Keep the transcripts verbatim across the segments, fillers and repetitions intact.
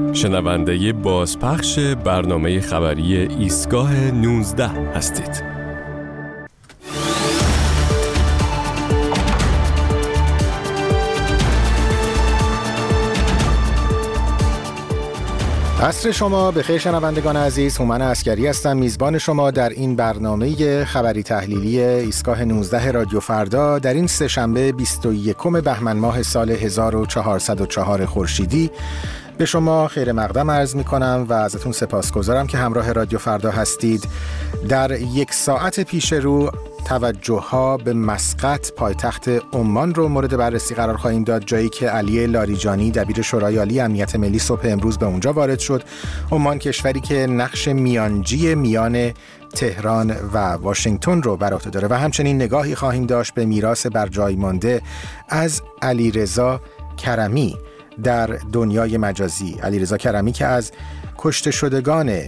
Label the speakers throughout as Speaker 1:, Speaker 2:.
Speaker 1: شنونده بازپخش برنامه خبری ایستگاه نوزده هستید.
Speaker 2: عصر شما بخیر شنوندگان عزیز. هومن عسکری هستم، میزبان شما در این برنامه خبری تحلیلی ایستگاه نوزده رادیو فردا در این سه شنبه بیست و یکم بهمن ماه سال هزار و چهارصد و چهار خورشیدی. به شما خیر مقدم عرض می کنم و ازتون سپاسگزارم که همراه رادیو فردا هستید. در یک ساعت پیش رو توجه ها به مسقط پایتخت عمان رو مورد بررسی قرار خواهیم داد، جایی که علی لاریجانی دبیر شورای عالی امنیت ملی صبح امروز به اونجا وارد شد. عمان کشوری که نقش میانجی میان تهران و واشنگتن رو بر عهده داره و همچنین نگاهی خواهیم داشت به میراث بر جای مانده از علیرضا کرمی در دنیای مجازی. علیرضا کرمی که از کشته شدگان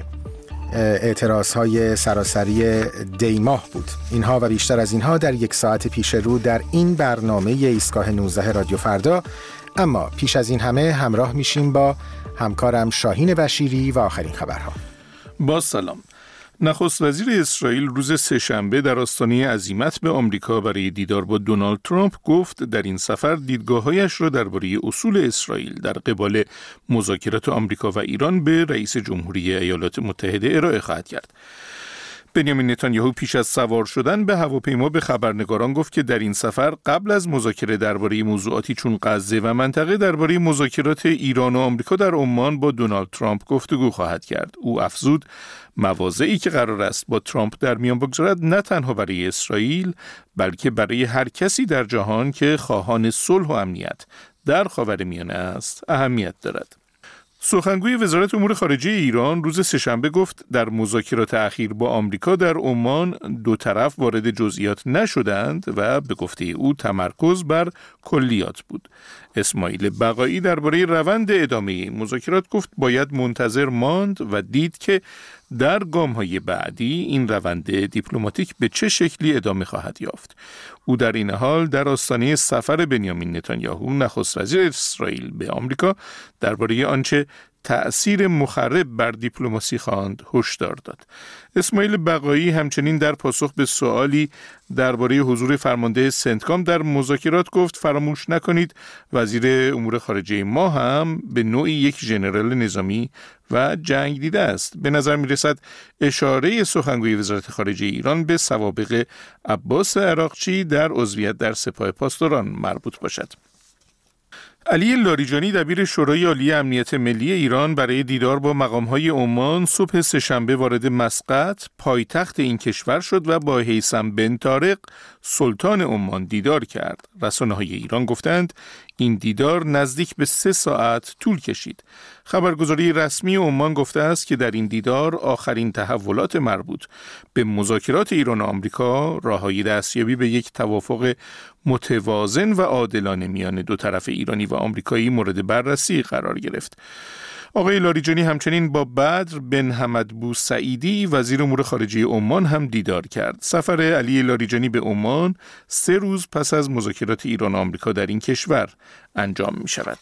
Speaker 2: اعتراضهای سراسری دیماه بود. اینها و بیشتر از اینها در یک ساعت پیش رو در این برنامه ایستگاه نوزده رادیو فردا. اما پیش از این همه همراه میشیم با همکارم شاهین بشیری و آخرین خبرها.
Speaker 3: با سلام. نخست وزیر اسرائیل روز سه‌شنبه در آستانه عزیمت به آمریکا برای دیدار با دونالد ترامپ گفت در این سفر دیدگاه‌هایش را درباره اصول اسرائیل در قبال مذاکرات آمریکا و ایران به رئیس جمهوری ایالات متحده ارائه خواهد کرد. بنیامین نتانیاهو پیش از سوار شدن به هواپیما به خبرنگاران گفت که در این سفر قبل از مذاکره درباره موضوعاتی چون غزه و منطقه درباره مذاکرات ایران و آمریکا در عمان با دونالد ترامپ گفتگو خواهد کرد. او افزود مواضعی که قرار است با ترامپ در میان بگذارد نه تنها برای اسرائیل بلکه برای هر کسی در جهان که خواهان صلح و امنیت در خاورمیانه است اهمیت دارد. سخنگوی وزارت امور خارجه ایران روز سه‌شنبه گفت در مذاکرات اخیر با آمریکا در عمان دو طرف وارد جزئیات نشدند و به گفته او تمرکز بر کلیات بود. اسماعیل بقایی درباره روند ادامه این مذاکرات گفت باید منتظر ماند و دید که در گام‌های بعدی این روند دیپلماتیک به چه شکلی ادامه خواهد یافت. او در این حال در آستانه سفر بنیامین نتانیاهو نخست وزیر اسرائیل به آمریکا درباره آنچه تأثیر مخرب بر دیپلماسی خواند هشدار داد. اسماعیل بقایی همچنین در پاسخ به سوالی درباره حضور فرمانده سنتکام در مذاکرات گفت فراموش نکنید وزیر امور خارجه ما هم به نوعی یک ژنرال نظامی و جنگ دیده است. به نظر می رسد اشاره سخنگوی وزارت خارجه ایران به سوابق عباس عراقچی در عضویت در سپاه پاسداران مربوط باشد. علی لاریجانی دبیر شورای عالی امنیت ملی ایران برای دیدار با مقام‌های عمان صبح سه‌شنبه وارد مسقط پایتخت این کشور شد و با هیثم بن طارق سلطان عمان دیدار کرد. رسانه‌های ایران گفتند این دیدار نزدیک به سه ساعت طول کشید. خبرگزاری رسمی عمان گفته است که در این دیدار آخرین تحولات مربوط به مذاکرات ایران و آمریکا راههای دستیابی به یک توافق متوازن و عادلانه میان دو طرف ایرانی و آمریکایی مورد بررسی قرار گرفت. آقای لاریجانی همچنین با بدر بن حمد بوسعیدی وزیر امور خارجه عمان هم دیدار کرد. سفر علی لاریجانی به عمان سه روز پس از مذاکرات ایران و آمریکا در این کشور انجام می شود.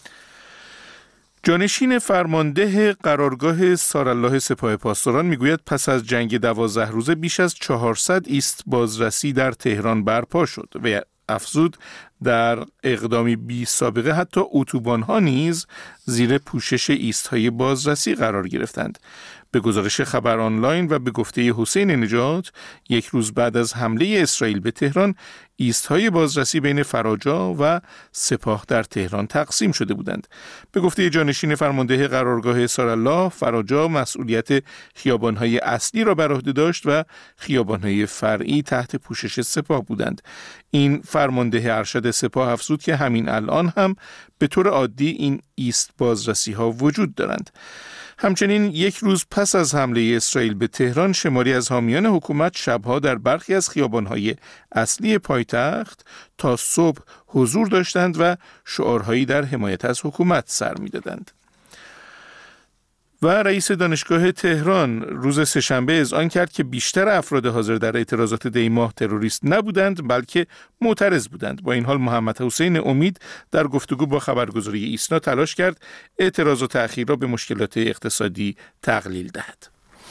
Speaker 3: جانشین فرمانده قرارگاه سارالله سپاه پاسداران میگوید پس از جنگ دوازده روزه بیش از چهارصد ایست بازرسی در تهران برپا شد و افزود در اقدامی بی سابقه حتی اتوبان‌ها نیز زیر پوشش ایست‌های بازرسی قرار گرفتند. به گزارش خبر آنلاین و به گفته حسین نجات یک روز بعد از حمله اسرائیل به تهران ایست‌های بازرسی بین فراجا و سپاه در تهران تقسیم شده بودند. به گفته جانشین فرمانده قرارگاه سارالله، فراجا مسئولیت خیابان‌های اصلی را بر عهده داشت و خیابان‌های فرعی تحت پوشش سپاه بودند. این فرمانده ارشد سپاه افزود که همین الان هم به طور عادی این ایست بازرسی ها وجود دارند. همچنین یک روز پس از حمله اسرائیل به تهران شماری از حامیان حکومت شبها در برخی از خیابان‌های اصلی پایتخت تا صبح حضور داشتند و شعارهایی در حمایت از حکومت سر می‌دادند. و رئیس دانشگاه تهران روز سه‌شنبه اذعان کرد که بیشتر افراد حاضر در اعتراضات دی ماه تروریست نبودند بلکه معترض بودند. با این حال محمد حسین امید در گفتگو با خبرگزاری ایسنا تلاش کرد اعتراض و تأخیر را به مشکلات اقتصادی تقلیل دهد.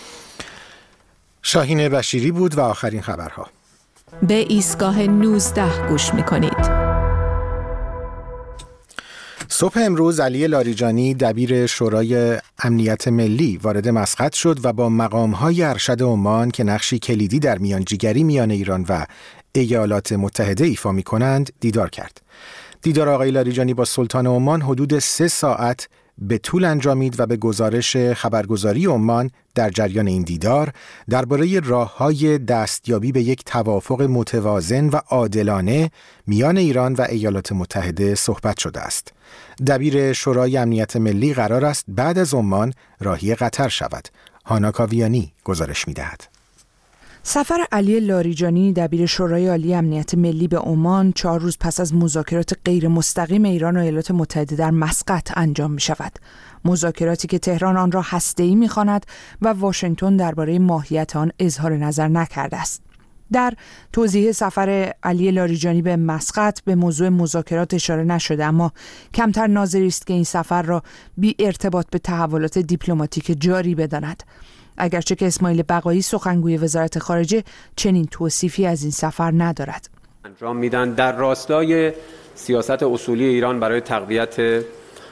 Speaker 2: شاهین بشیری بود و آخرین خبرها.
Speaker 4: به ایستگاه نوزده گوش می‌کنید.
Speaker 2: صبح امروز علی لاریجانی دبیر شورای امنیت ملی وارد مسقط شد و با مقام‌های ارشد عمان که نقشی کلیدی در میانجیگری میان ایران و ایالات متحده ایفا می‌کنند دیدار کرد. دیدار آقای لاریجانی با سلطان عمان حدود سه ساعت به طول انجامید و به گزارش خبرگزاری عمان در جریان این دیدار درباره راه‌های دستیابی به یک توافق متوازن و عادلانه میان ایران و ایالات متحده صحبت شده است. دبیر شورای امنیت ملی قرار است بعد از عمان راهی قطر شود. هانا کاویانی گزارش می‌دهد.
Speaker 5: سفر علی لاریجانی دبیر شورای عالی امنیت ملی به عمان چهار روز پس از مذاکرات غیر مستقیم ایران و ایالات متحده در مسقط انجام می شود. مذاکراتی که تهران آن را هسته‌ای می خواند و واشنگتن درباره ماهیت آن اظهار نظر نکرده است. در توضیح سفر علی لاریجانی به مسقط به موضوع مذاکرات اشاره نشده، اما کمتر ناظری است که این سفر را بی ارتباط به تحولات دیپلماتیک جاری بداند. اگرچه که اسماعیل بقایی سخنگوی وزارت خارجه چنین توصیفی از این سفر ندارد.
Speaker 6: انجام میدن در راستای سیاست اصولی ایران برای تقویت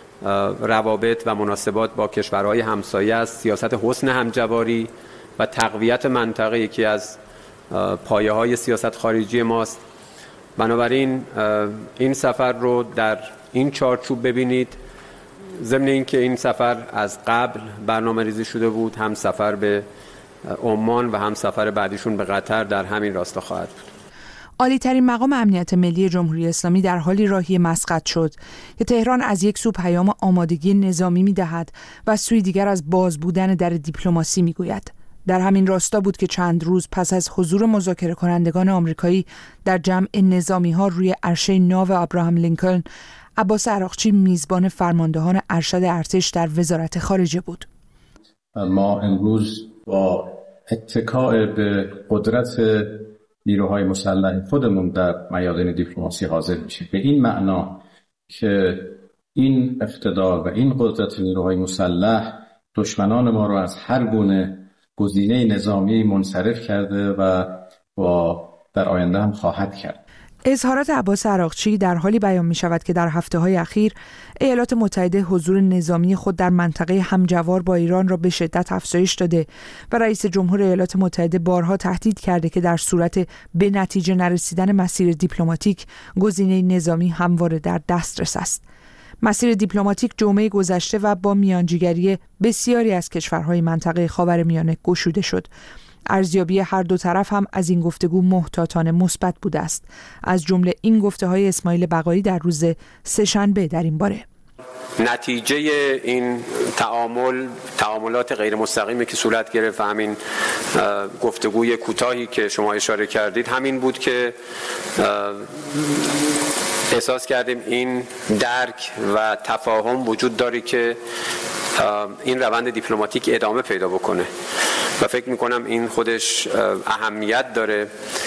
Speaker 6: روابط و مناسبات با کشورهای همسایه است. سیاست حسن همجواری و تقویت منطقه یکی از پایه های سیاست خارجی ماست. بنابراین این سفر رو در این چارچوب ببینید. ضمن اینکه این سفر از قبل برنامه ریزی شده بود، هم سفر به عمان و هم سفر بعدیشون به قطر در همین راستا خواهد بود.
Speaker 5: عالی ترین مقام امنیت ملی جمهوری اسلامی در حالی راهی مسقط شد که تهران از یک سو پیام آمادگی نظامی می دهد و سوی دیگر از باز بودن در دیپلماسی می گوید. در همین راستا بود که چند روز پس از حضور مذاکره کنندگان آمریکایی در جمع نظامی ها روی عرشه ناو ابراهام لینکلن، عباس عراقچی میزبان فرماندهان ارشد ارتش در وزارت خارجه بود.
Speaker 7: ما امروز با اتکاء به قدرت نیروهای مسلح خودمون در میادین دیپلماسی حاضر میشیم، به این معنا که این اقتدار و این قدرت نیروهای مسلح دشمنان ما را از هر گونه گزینه نظامی منصرف کرده و با در آینده هم خواهد کرد.
Speaker 5: اظهارات عباس عراقچی در حالی بیان می شود که در هفته‌های اخیر ایالات متحده حضور نظامی خود در منطقه همجوار با ایران را به شدت افزایش داده و رئیس جمهور ایالات متحده بارها تهدید کرده که در صورت به نتیجه نرسیدن مسیر دیپلماتیک گزینه نظامی همواره در دسترس است. مسیر دیپلماتیک جمعه گذشته و با میانجیگری بسیاری از کشورهای منطقه خاورمیانه گشوده شد. ارزیابی هر دو طرف هم از این گفتگو محتاطانه مثبت بوده است، از جمله این گفته‌های اسماعیل بقایی در روز سه‌شنبه در این باره.
Speaker 6: نتیجه این تعامل تعاملات غیر مستقیمی که صورت گرفت و همین گفتگوی کوتاهی که شما اشاره کردید همین بود که احساس کردیم این درک و تفاهم وجود داره که این روند دیپلماتیک ادامه پیدا بکنه و فکر میکنم این خودش اهمیت داره،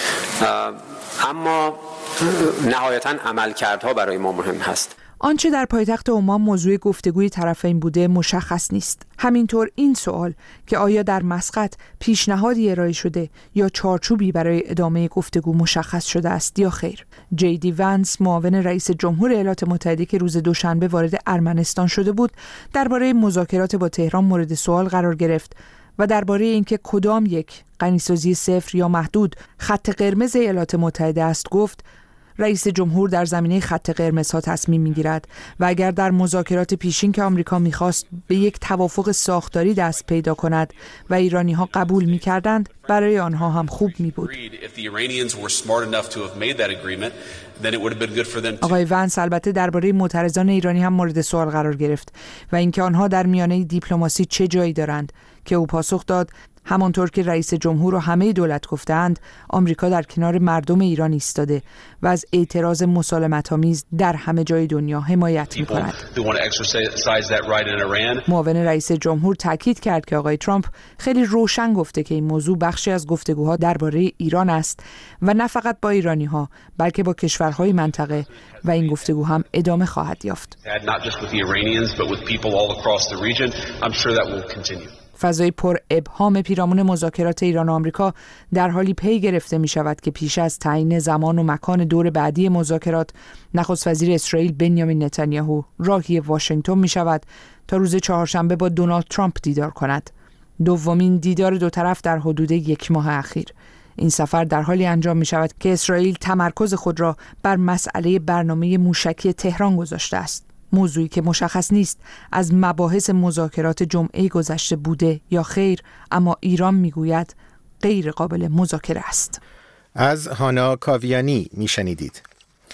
Speaker 6: اما نهایتاً عملکردها برای ما مهم هست.
Speaker 5: آنچه در پایتخت عمان موضوع گفتگوی طرفین بوده مشخص نیست. همینطور این سوال که آیا در مسقط پیشنهادی ارائه شده یا چارچوبی برای ادامه گفتگو مشخص شده است یا خیر. جی دی ونس، معاون رئیس جمهور ایالات متحده که روز دوشنبه وارد ارمنستان شده بود، درباره مذاکرات با تهران مورد سوال قرار گرفت و درباره اینکه کدام یک، غنیسازی صفر یا محدود، خط قرمز ایالات متحده است گفت رئیس جمهور در زمینه خط قرمزها تصمیم میگیرد و اگر در مذاکرات پیشین که آمریکا میخواست به یک توافق ساختاری دست پیدا کند و ایرانی ها قبول میکردند، برای آنها هم خوب میبود. آقای ونس البته درباره معترضان ایرانی هم مورد سوال قرار گرفت و اینکه آنها در میانه دیپلماسی چه جایی دارند، که او پاسخ داد همانطور که رئیس جمهور و همه دولت گفتند، آمریکا در کنار مردم ایران ایستاده و از اعتراض مسالمت‌آمیز در همه جای دنیا حمایت می‌کند. معاون رئیس جمهور تاکید کرد که آقای ترامپ خیلی روشن گفته که این موضوع بخشی از گفتگوها درباره ایران است و نه فقط با ایرانی‌ها بلکه با کشورهای منطقه و این گفتگو هم ادامه خواهد یافت. فضای پر ابهام پیرامون مذاکرات ایران و آمریکا در حالی پی گرفته می شود که پیش از تعیین زمان و مکان دور بعدی مذاکرات، نخست وزیر اسرائیل بنیامین نتانیاهو راهی واشنگتن می شود تا روز چهارشنبه با دونالد ترامپ دیدار کند. دومین دیدار دو طرف در حدود یک ماه اخیر. این سفر در حالی انجام می شود که اسرائیل تمرکز خود را بر مسئله برنامه موشکی تهران گذاشته است. موضوعی که مشخص نیست از مباحث مذاکرات جمعه گذشته بوده یا خیر، اما ایران میگوید غیر قابل مذاکره است.
Speaker 2: از هانا کاویانی میشنیدید.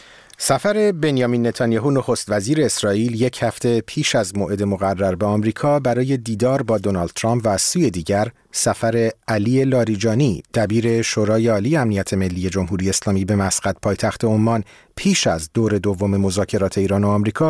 Speaker 2: سفر بنیامین نتانیاهو نخست وزیر اسرائیل یک هفته پیش از موعد مقرر به آمریکا برای دیدار با دونالد ترامپ و از سوی دیگر سفر علی لاریجانی دبیر شورای عالی امنیت ملی جمهوری اسلامی به مسقط پایتخت عمان پیش از دور دوم مذاکرات ایران و آمریکا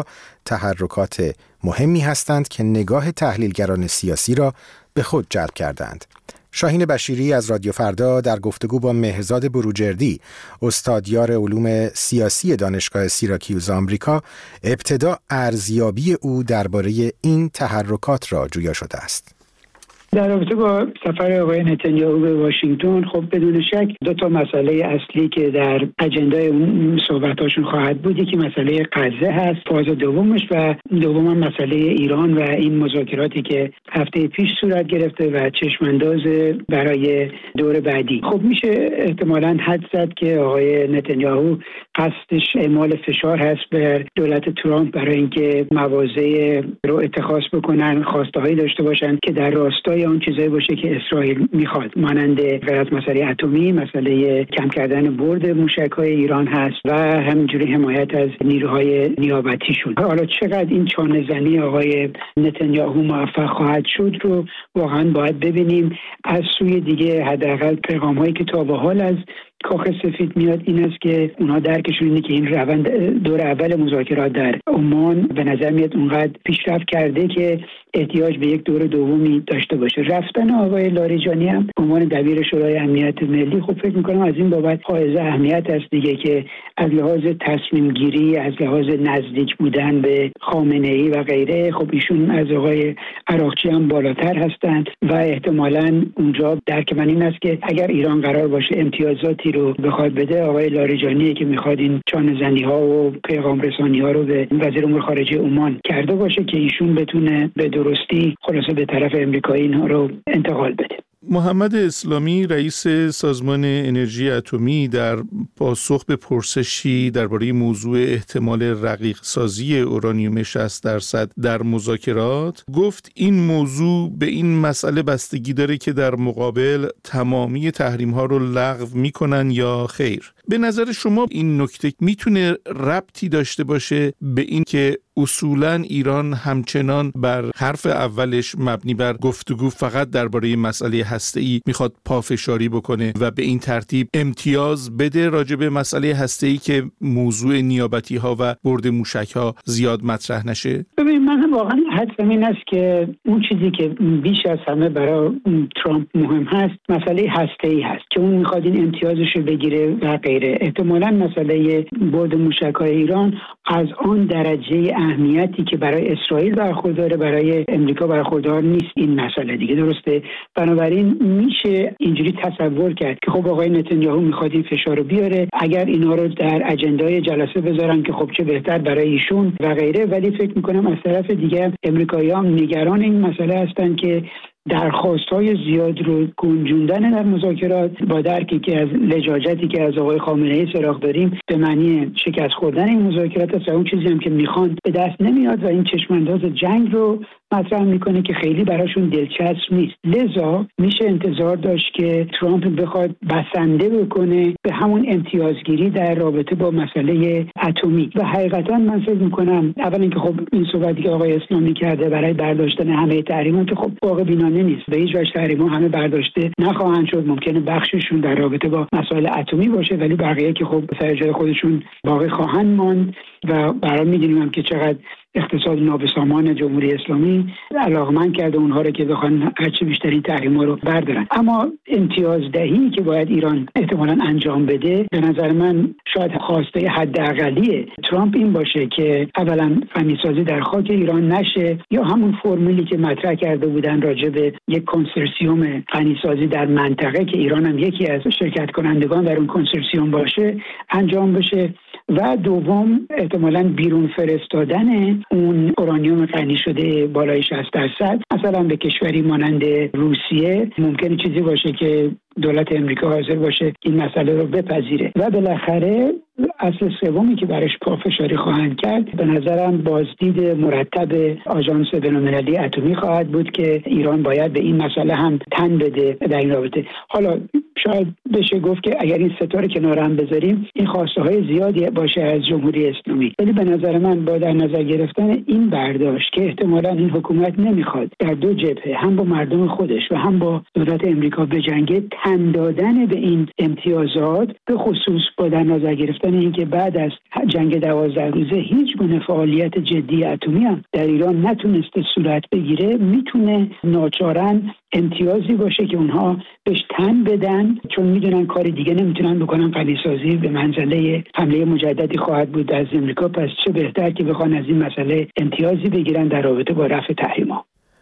Speaker 2: تحرکات مهمی هستند که نگاه تحلیلگران سیاسی را به خود جلب کردند. شاهین بشیری از رادیو فردا در گفتگو با مهرزاد بروجردی، استادیار علوم سیاسی دانشگاه سیراکیوز آمریکا، ابتدا ارزیابی او درباره این تحرکات را جویا شده است.
Speaker 8: در رابطه با سفر آقای نتانیاهو به واشنگتن، خب بدون شک دو تا مسئله اصلی که در اجندای اون صحبتاشون خواهد بود، یکی مسئله غزه هست، فاز دومش، و دوم هم مسئله ایران و این مذاکراتی که هفته پیش صورت گرفته و چشمانداز برای دور بعدی. خب میشه احتمالاً حد زد که آقای نتانیاهو قصدش اعمال فشار هست بر دولت ترامپ برای اینکه مواضع رو اتخاذ بکنن، خواسته‌هایی داشته باشن که در راستای اون چیزایی باشه که اسرائیل میخواد، مانند غیر مسئله اتمی، مسئله کم کردن برد موشک‌های ایران هست و همینجوری حمایت از نیروهای نیابتیشون. حالا چقدر این چانه‌زنی آقای نتانیاهو موفق خواهد شد رو واقعا باید ببینیم. از سوی دیگه حداقل پیغام‌هایی که تا به حال از کاخ سفید میاد این است که اونها درکشون اینه که این روند دور اول مذاکرات در عمان به نظر میاد اونقدر پیشرفت کرده که احتیاج به یک دور دومی داشته باشه. رفتن آقای لاریجانی هم به عنوان دبیر شورای امنیت ملی، خب فکر میکنم از این بابت حائز اهمیت است دیگه، که از لحاظ تصمیم گیری، از لحاظ نزدیک بودن به خامنه ای و غیره، خب ایشون از آقای عراقچی هم بالاتر هستند و احتمالاً اونجا درک من این است که اگر ایران قرار باشه امتیازاتی رو بخواد بده، آقای لاریجانی که میخواد این چانه‌زنی ها و پیغام رسانی ها رو به وزیر امور خارجه عمان کرده باشه که ایشون بتونه به درستی خلاصه به طرف امریکایی اینها رو انتقال بده.
Speaker 3: محمد اسلامی، رئیس سازمان انرژی اتمی، در پاسخ به پرسشی درباره موضوع احتمال رقیق سازی اورانیوم شصت درصد در مذاکرات، گفت این موضوع به این مسئله بستگی داره که در مقابل تمامی تحریم ها رو لغو میکنن یا خیر. به نظر شما این نکته میتونه ربطی داشته باشه به این که اصولاً ایران همچنان بر حرف اولش مبنی بر گفتگو فقط درباره مسئله هسته‌ای میخواد پافشاری بکنه و به این ترتیب امتیاز بده راجع به مسئله هسته‌ای که موضوع نیابتی ها و برد موشک ها زیاد مطرح نشه؟
Speaker 8: ببین، من واقعا حدسم این است که اون چیزی که بیش از همه برای ترامپ مهم هست مسئله هسته‌ای هست که اون میخواد این امتیازش رو بگیره و غیره. احتمالاً مسئله برد موشک‌های ایران از آن درجه اهمیتی که برای اسرائیل برخورداره برای امریکا برخوردار نیست این مسئله دیگه، درسته؟ بنابراین میشه اینجوری تصور کرد که خب آقای نتانیاهو میخواد این فشار رو بیاره، اگر اینا رو در اجندای جلسه بذارن که خب چه بهتر برای ایشون و غیره. ولی فکر میکنم از طرف دیگه امریکایی‌ها هم نگران این مسئله هستن که درخواست‌های زیاد رو گنجوندن در مذاکرات با درکی که از لجاجتی که از آقای خامنه‌ای سراغ داریم به معنی شکست خوردن این مذاکرات است و اون چیزی هم که میخوان به دست نمیاد و این چشمانداز جنگ رو مطرح میکنه که خیلی براشون دلچسب نیست. لذا میشه انتظار داشت که ترامپ بخواد بسنده بکنه به همون امتیازگیری در رابطه با مسئله اتمی. و حقیقتا من فکر میکنم اول اینکه خب این صحبتی که آقای اسلامی کرده برای برداشتن همه تحریمات خب واقع بینانه نیست. به هیچ وجه تحریم‌ها همه برداشته نخواهند شد. ممکنه بخششون در رابطه با مسائل اتمی باشه، ولی بقیه که خب سر جای خودشون باقی خواهند ماند. و برای میدونیم هم که چقدر اقتصاد نابسامان جمهوری اسلامی علاقمند کرده اونها رو که بخوان هرچه بیشترین تحریم‌ها رو بردارن. اما امتیازدهی که باید ایران احتمالاً انجام بده، به نظر من شاید خواسته حداقلی ترامپ این باشه که اولا غنیسازی در خاک ایران نشه، یا همون فرمولی که مطرح کرده بودن راجع به یک کنسورسیوم غنیسازی در منطقه که ایران هم یکی از شرکت کنندگان در اون کنسورسیوم باشه انجام بشه. و دوم احتمالاً بیرون فرستادن اون اورانیوم غنی شده بالای شصت درصد مثلا به کشوری مانند روسیه ممکنه چیزی باشه که دولت امریکا حاضر باشه این مسئله رو بپذیره. و بالاخره اصل سومی که برش پافشاری خواهند کرد به نظرم بازدید مرتب آژانس بین‌المللی اتمی خواهد بود که ایران باید به این مسئله هم تن بده در این رابطه. حالا شاید بشه گفت که اگر این ستاره کنار هم بذاریم این خواسته های زیادی باشه از جمهوری اسلامی، ولی به نظر من با در نظر گرفتن این برداشت که احتمالاً این حکومت نمیخواد در دو جبهه هم با مردم خودش و هم با دولت امریکا بجنگه، تن دادن به این امتیازات به خصوص با در نظر گرفتن اینکه بعد از جنگ دوازده روزه هیچ گونه فعالیت جدی اتمی هم در ایران نتونسته صورت بگیره، میتونه ناچارن امتیازی باشه که اونها بهش تن بدن، چون میدونن کار دیگه نمیتونن بکنن. غنیسازی به منزله حمله مجددی خواهد بود از امریکا، پس چه بهتر که بخوان از این مسئله امتیازی بگیرن در رابطه با رفع تحریم‌ها.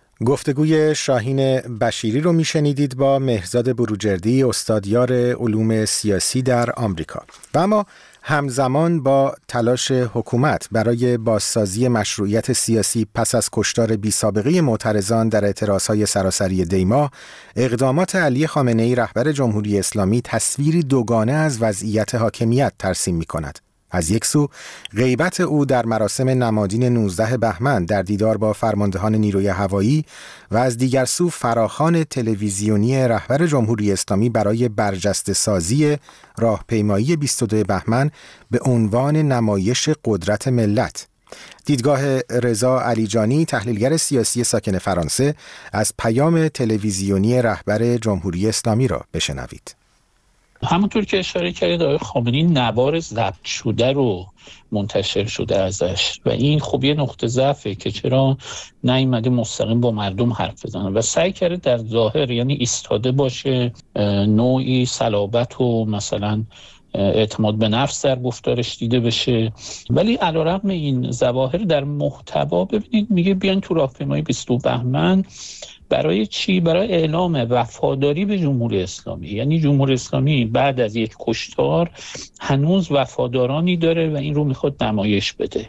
Speaker 2: گفتگوی شاهین بشیری رو میشنیدید با مهرزاد بروجردی، استادیار علوم سیاسی در آمریکا. و اما همزمان با تلاش حکومت برای بازسازی مشروعیت سیاسی پس از کشتار بی‌سابقه معترضان در اعتراضهای سراسری دی‌ماه، اقدامات علی خامنه‌ای رهبر جمهوری اسلامی تصویری دوگانه از وضعیت حاکمیت ترسیم می‌کند. از یک سو غیبت او در مراسم نمادین نوزده بهمن در دیدار با فرماندهان نیروی هوایی و از دیگر سو فراخوان تلویزیونی رهبر جمهوری اسلامی برای برجسته سازی راهپیمایی بیست و دو بهمن به عنوان نمایش قدرت ملت. دیدگاه رضا علیجانی، تحلیلگر سیاسی ساکن فرانسه، از پیام تلویزیونی رهبر جمهوری اسلامی را بشنوید.
Speaker 9: همونطور که اشاره کردید آقای خامنه‌ای نوار ضبط شده رو منتشر شده ازش و این خب یه نقطه ضعفه که چرا نیامده مستقیم با مردم حرف بزنه و سعی کرده در ظاهر یعنی ایستاده باشه، نوعی صلابت و مثلا اعتماد به نفس در گفتارش دیده بشه، ولی علیرغم این ظواهر در محتوا ببینید میگه بیان تو راهپیمایی بیست و دو بهمن. برای چی؟ برای اعلام وفاداری به جمهوری اسلامی. یعنی جمهوری اسلامی بعد از یک کشتار هنوز وفادارانی داره و این رو میخواد نمایش بده.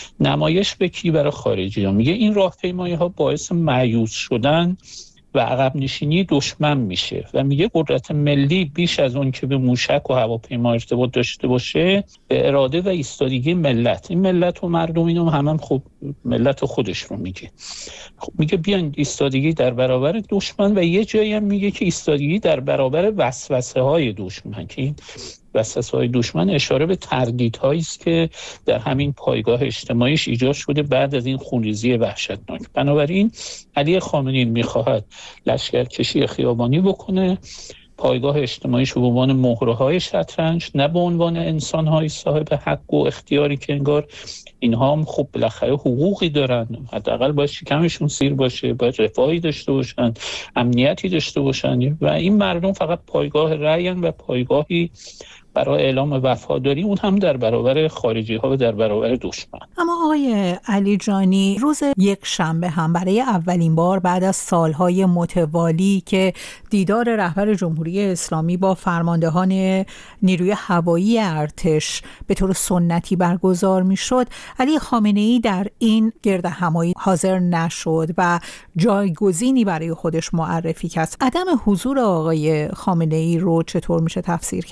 Speaker 9: نمایش به کی؟ برای خارجی ها. میگه این راهپیمایی ها باعث مایوس شدن و عقب نشینی دشمن میشه و میگه قدرت ملی بیش از اون که به موشک و هواپیما ارتباط داشته باشه به اراده و ایستادگی ملت. این ملت و مردم اینو هم, هم خب ملت خودش رو میگه. خب میگه بیان ایستادگی در برابر دشمن و یه جایی هم میگه که ایستادگی در برابر وسوسه های دشمن، که این وسوسه های دشمن اشاره به تردیدهایی است که در همین پایگاه اجتماعیش ایجاد شده بعد از این خونریزی وحشتناک. بنابراین علی خامنه‌ای میخواهد لشکرکشی خیابانی بکنه، پایگاه اجتماعیش رو به عنوان مهره‌های شطرنج، نه به عنوان انسان‌های صاحب حق و اختیاری که انگار اینها هم خب بالاخره حقوقی دارن، حداقل باید شکمشون سیر باشه، باید رفاهی داشته باشن، امنیتی داشته باشن و این مردم فقط پایگاه رأی‌اند و پایگاهی برای اعلام وفاداری، اون هم در برابر خارجی ها و در برابر دشمن.
Speaker 10: اما آقای علیجانی، روز یک شنبه هم برای اولین بار بعد از سالهای متوالی که دیدار رهبر جمهوری اسلامی با فرماندهان نیروی هوایی ارتش به طور سنتی برگزار میشد، علی خامنه‌ای در این گرد همایی حاضر نشد و جایگزینی برای خودش معرفی کرد. عدم حضور آقای خامنه‌ای رو چطور میشه تفسیر کرد؟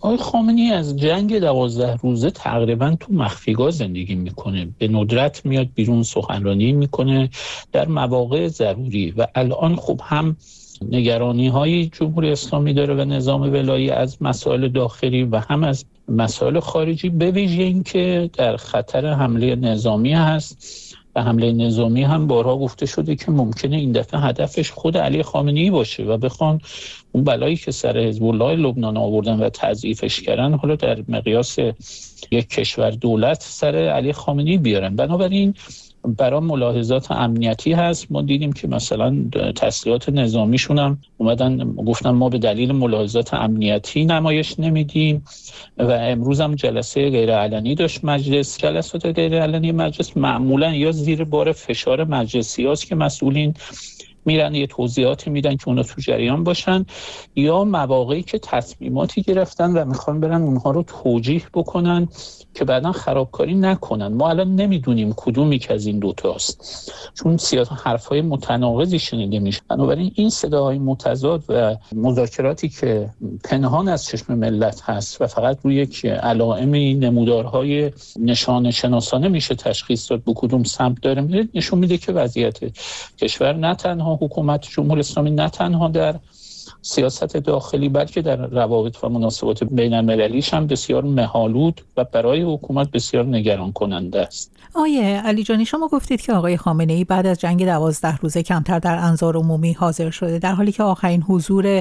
Speaker 9: آقای خامنه‌ای از جنگ دوازده روزه تقریبا تو مخفیگاه زندگی میکنه، به ندرت میاد بیرون سخنرانی میکنه در مواقع ضروری و الان خب هم نگرانی های جمهوری اسلامی داره و نظام ولایی از مسائل داخلی و هم از مسائل خارجی، به ویژه این که در خطر حمله نظامی هست و حمله نظامی هم بارها گفته شده که ممکنه این دفعه هدفش خود علی خامنه‌ای باشه و بخوان اون بلایی که سر حزب الله لبنان آوردن و تضعیفش کردن حالا در مقیاس یک کشور دولت سر علی خامنه‌ای بیارن. بنابراین برای ملاحظات امنیتی هست. ما دیدیم که مثلا تسلیحات نظامیشون هم اومدن گفتن ما به دلیل ملاحظات امنیتی نمایش نمیدیم و امروز هم جلسه غیرعلنی داشت مجلس. جلسات غیرعلنی مجلس معمولا یا زیر بار فشار مجلسی هاست که مسئولین میرن یه توضیحاتی میدن که اونا تو جریان باشن، یا مواقعی که تصمیماتی گرفتن و میخوان برن اونها رو توجیه بکنن که بعداً خرابکاری نکنن. ما الان نمیدونیم کدومی که از این دوتاست، چون سیاست حرفهای متناقضی شنیده میشه. بنابراین این صداهای متضاد و مذاکراتی که پنهان از چشم ملت هست و فقط روی یک علائمی نمودارهای نشانه شناسانه میشه تشخیص داد به کدوم سمت داره میره، نشون میده که وضعیت کشور نه تنها حکومت جمهوری اسلامی نه تنها در سیاست داخلی بلکه در روابط و مناسبات بین المللیش هم بسیار مه‌آلود و برای حکومت بسیار نگران کننده است.
Speaker 10: آیه علی جانی، شما گفتید که آقای خامنه‌ای بعد از جنگ دوازده روزه کمتر در انظار عمومی حاضر شده، در حالی که آخرین حضور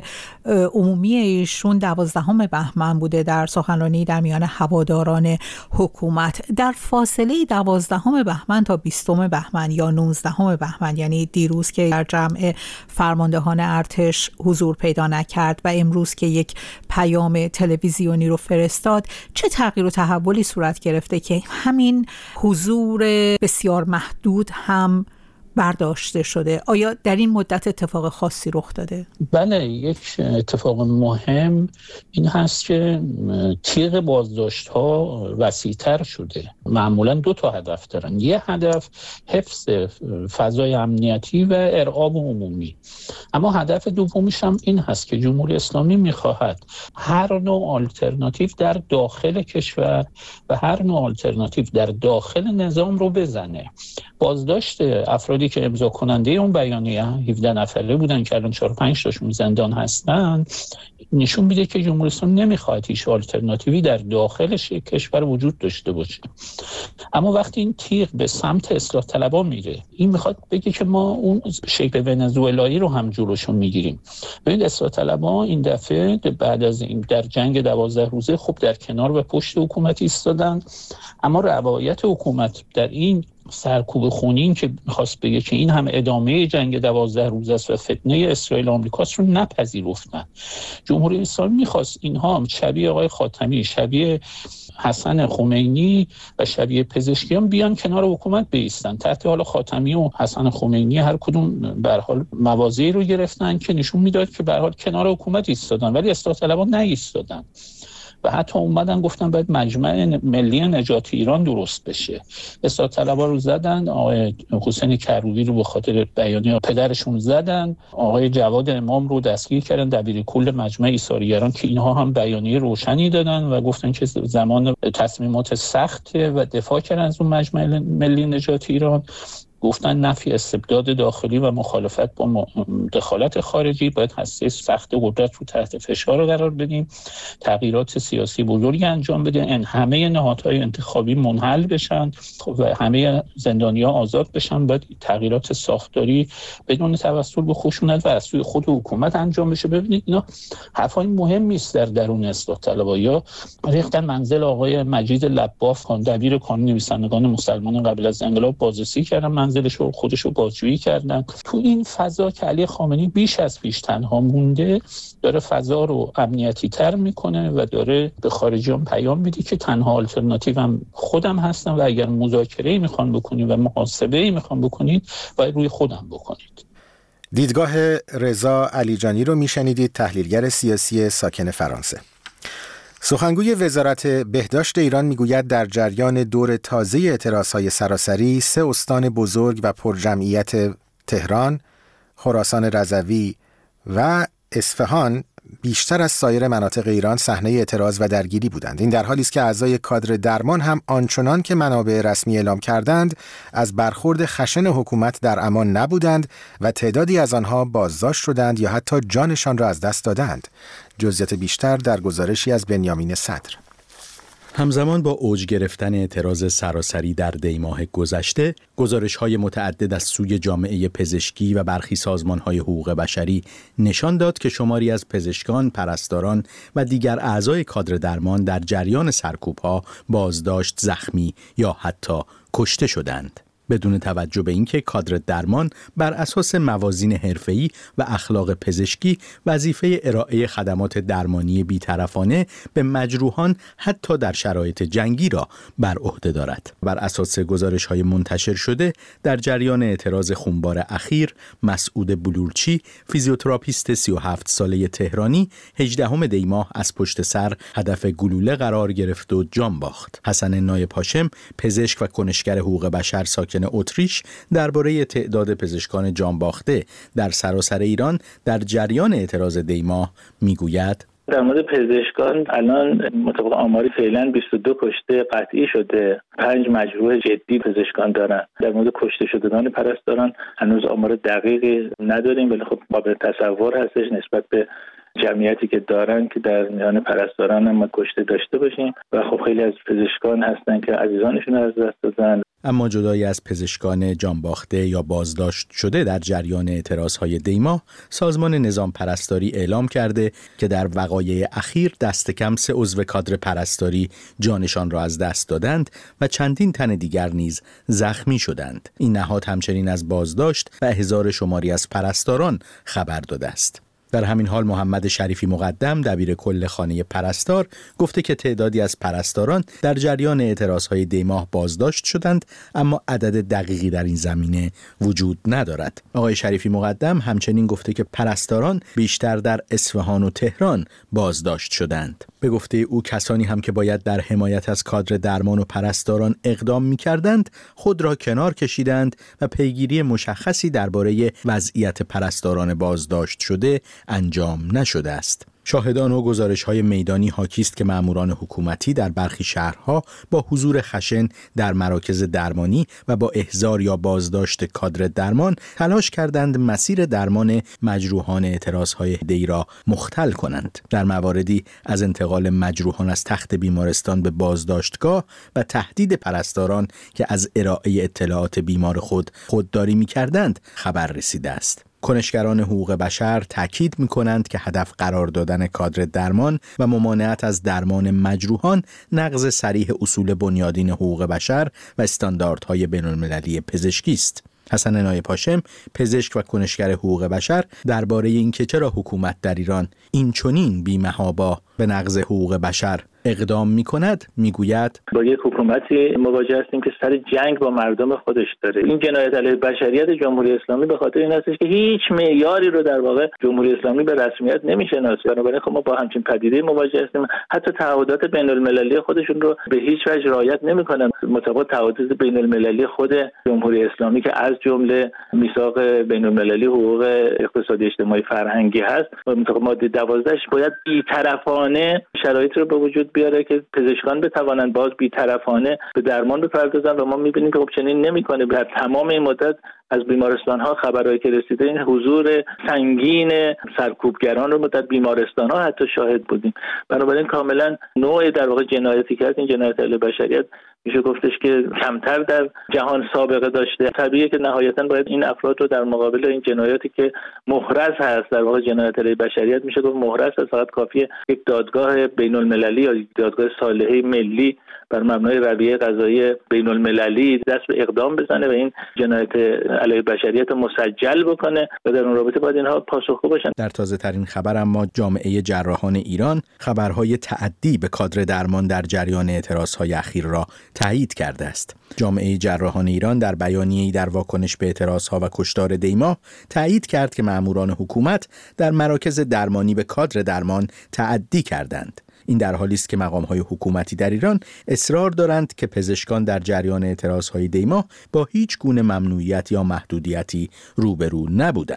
Speaker 10: عمومی ایشون دوازدهم بهمن بوده در سخنرانی در میان هواداران حکومت. در فاصله دوازدهم بهمن تا بیستم بهمن یا نوزدهم بهمن، یعنی دیروز که در جمع فرماندهان ارتش حضور پیدا نکرد و امروز که یک پیام تلویزیونی رو فرستاد، چه تغییر و تحولی صورت گرفته که همین حضور بسیار محدود هم برداشته شده؟ آیا در این مدت اتفاق خاصی رخ داده؟
Speaker 9: بله، یک اتفاق مهم این هست که تیغ بازداشت ها وسیع‌تر شده. معمولا دو تا هدف دارن. یه هدف حفظ فضای امنیتی و ارعاب عمومی، اما هدف دومیش هم این هست که جمهوری اسلامی میخواهد هر نوع آلترناتیو در داخل کشور و هر نوع آلترناتیو در داخل نظام رو بزنه. بازداشت افرادی که امضا کننده اون بیانیه هفده نفره بودن که الان چهار پنج تاشون زندان هستن، نشون میده که جمهوری اسلامی نمیخواد هیچ آلترناتیوی در داخلش یک کشور وجود داشته باشه. اما وقتی این تیغ به سمت اصلاح طلبان میره، این میخواد بگه که ما اون شکل ونزوئلایی رو هم جلوشو میگیریم. ببین اصلاح طلبان این دفعه بعد از این در جنگ دوازده روزه خب در کنار و پشت حکومت ایستادن، اما روایت حکومت در این سرکوب خونین که میخواست بگه که این هم ادامه جنگ دوازده روز است و فتنه اسرائیل و آمریکاست رو نپذیرفتن. جمهوری اسلامی میخواست اینها هم شبیه آقای خاتمی، شبیه حسن خمینی و شبیه پزشکیان بیان کنار حکومت بایستن. تحت حال خاتمی و حسن خمینی هر کدوم به هر حال مواضعی رو گرفتن که نشون میداد که به هر حال کنار حکومت ایستادن، ولی اصلاح طلبان نایستادن و حتی اومدن گفتن باید مجمع ملی نجات ایران درست بشه. اصلاح طلبان رو زدن، آقای حسین کروبی رو به خاطر بیانیه پدرشون زدن، آقای جواد امام رو دستگیر کردن، دبیر کل مجمع ایثارگران، که اینها هم بیانیه روشنی دادن و گفتن که زمان تصمیمات سخت و دفاع کردن از اون مجمع ملی نجات ایران. گفتن نفی استبداد داخلی و مخالفت با دخالت خارجی، باید هسته سخت قدرت رو تحت فشار قرار بدیم، تغییرات سیاسی بزرگی انجام بده، ان همه نهادهای انتخابی منحل بشن و همه زندانی‌ها آزاد بشن، باید تغییرات ساختاری بدون توسل به خشونت و از سوی خود حکومت انجام بشه. ببینید اینا حرفای مهمی است در درون اصلاح طلبها. یا ریختن منزل آقای مجید لباف، دبیر کانون نویسندگان مسلمان قبل از انقلاب، بازرسی کردن منزلش رو، خودش رو بازجویی کردن. تو این فضا که علی خامنه‌ای بیش از پیش تنها مونده، داره فضا رو امنیتی تر میکنه و داره به خارجیان پیام میده که تنها آلترناتیو هم خودم هستم و اگر مذاکره‌ای میخوان بکنید و محاسبه‌ای میخوان بکنید باید روی خودم بکنید.
Speaker 2: دیدگاه رضا علیجانی رو میشنیدید، تحلیلگر سیاسی ساکن فرانسه. سخنگوی وزارت بهداشت ایران میگوید در جریان دور تازه اعتراضهای سراسری، سه استان بزرگ و پرجمعیت تهران، خراسان رضوی و اصفهان بیشتر از سایر مناطق ایران صحنه اعتراض و درگیری بودند. این در حالی است که اعضای کادر درمان هم آنچنان که منابع رسمی اعلام کردند از برخورد خشن حکومت در امان نبودند و تعدادی از آنها بازداشت شدند یا حتی جانشان را از دست دادند. جزئیات بیشتر در گزارشی از بنیامین صدر.
Speaker 11: همزمان با اوج گرفتن اعتراض سراسری در دی‌ماه گذشته، گزارش‌های متعدد از سوی جامعه پزشکی و برخی سازمان‌های حقوق بشری نشان داد که شماری از پزشکان، پرستاران و دیگر اعضای کادر درمان در جریان سرکوب‌ها بازداشت، زخمی یا حتی کشته شدند. بدون توجه به اینکه کادر درمان بر اساس موازین حرفه‌ای و اخلاق پزشکی وظیفه ارائه خدمات درمانی بی‌طرفانه به مجروحان حتی در شرایط جنگی را بر عهده دارد. بر اساس گزارش‌های منتشر شده در جریان اعتراض خونبار اخیر، مسعود بلورچی، فیزیوتراپیست سی و هفت ساله تهرانی، هجدهم دی ماه از پشت سر هدف گلوله قرار گرفت و جان باخت. حسن نایب هاشم، پزشک و کنشگر حقوق بشر ساکن اتریش، درباره تعداد پزشکان جان باخته در سراسر ایران در جریان اعتراض دی ماه میگوید:
Speaker 12: در مورد پزشکان الان مطابق آماری فعلا بیست و دو کشته قطعی شده، پنج مجروح جدی پزشکان دارن. در مورد کشته شدگان پرستاران هنوز آمار دقیقی نداریم، ولی خب قابل تصور هستش نسبت به جمعیتی که دارن که در میان پرستاران هم کشته داشته باشیم و خب خیلی از پزشکان هستن که عزیزانشون از دست دادن.
Speaker 11: اما جدای از پزشکان جانباخته یا بازداشت شده در جریان اعتراضهای دی ماه، سازمان نظام پرستاری اعلام کرده که در وقایع اخیر دست کم سه عضو کادر پرستاری جانشان را از دست دادند و چندین تن دیگر نیز زخمی شدند. این نهاد همچنین از بازداشت و احضار شماری از پرستاران خبر داده است. در همین حال محمد شریفی مقدم، دبیر کل خانه پرستار، گفته که تعدادی از پرستاران در جریان اعتراضهای دی ماه بازداشت شدند، اما عدد دقیقی در این زمینه وجود ندارد. آقای شریفی مقدم همچنین گفته که پرستاران بیشتر در اصفهان و تهران بازداشت شدند. به گفته او کسانی هم که باید در حمایت از کادر درمان و پرستاران اقدام می‌کردند، خود را کنار کشیدند و پیگیری مشخصی درباره وضعیت پرستاران بازداشت شده انجام نشده است. شاهدان و گزارش‌های میدانی حاکی است که ماموران حکومتی در برخی شهرها با حضور خشن در مراکز درمانی و با احضار یا بازداشت کادر درمان تلاش کردند مسیر درمان مجروحان اعتراضهای دی را مختل کنند. در مواردی از انتقال مجروحان از تخت بیمارستان به بازداشتگاه و تهدید پرستاران که از ارائه اطلاعات بیمار خود خودداری می‌کردند خبر رسیده است. کنشگران حقوق بشر تاکید می‌کنند که هدف قرار دادن کادر درمان و ممانعت از درمان مجروحان نقض صریح اصول بنیادین حقوق بشر و استانداردهای بین‌المللی پزشکی است. حسن نایب هاشم، پزشک و کنشگر حقوق بشر، درباره اینکه چرا حکومت در ایران این چنین بی‌محابا به نقض حقوق بشر اقدام می‌کند میگوید:
Speaker 12: با یک حکومتی مواجه هستیم که سر جنگ با مردم خودش داره. این جنایت علیه بشریت جمهوری اسلامی به خاطر این هستش که هیچ معیاری رو در واقع جمهوری اسلامی به رسمیت نمی‌شناسه. بنابراین خب ما با همچین پدیده مواجه هستیم. حتی تعهدات بین‌المللی خودشون رو به هیچ وجه رعایت نمی‌کنن. مطابق تعهدات بین‌المللی خود جمهوری اسلامی که از جمله میثاق بین‌المللی حقوق اقتصادی اجتماعی فرهنگی هست، مطابق ماده دوازده باید بی‌طرفانه شرایط رو به وجود بیاره که پزشکان بتوانند باز بی‌طرفانه به درمان بپردازن و ما می‌بینیم که خب چنین نمی‌کنه. در تمام این مدت از بیمارستان‌ها خبرایی که رسیده این حضور سنگین سرکوبگران رو در بیمارستان‌ها حتی شاهد بودیم. بنابراین کاملا نوع در واقع جنایتی که این جنایت علیه بشریت میشه گفتش که کمتر در جهان سابقه داشته. طبیعیه که نهایتاً باید این افراد رو در مقابل این جنایاتی که محرز هست، در واقع جنایت علیه بشریت میشه گفت محرز هست، فقط کافیه یک دادگاه بین‌المللی یا دادگاه صالحه ملی بر مبنای رویه قضایی بین‌المللی دست به اقدام بزنه و این جنایت علیه بشریت مسجل بکنه و در اون رابطه باید اینها پاسخگو باشن.
Speaker 11: در تازه ترین خبر اما جامعه جراحان ایران خبرهای تعدی به کادر درمان در جریان اعتراضهای اخیر را تایید کرده است. جامعه جراحان ایران در بیانیه‌ای در واکنش به اعتراضها و کشتار دی ماه تایید کرد که ماموران حکومت در مراکز درمانی به کادر درمان تعدی کردند. این در حالی است که مقام‌های حکومتی در ایران اصرار دارند که پزشکان در جریان اعتراضهای دی ماه با هیچ گونه ممنوعیت یا محدودیتی روبرو نبودند.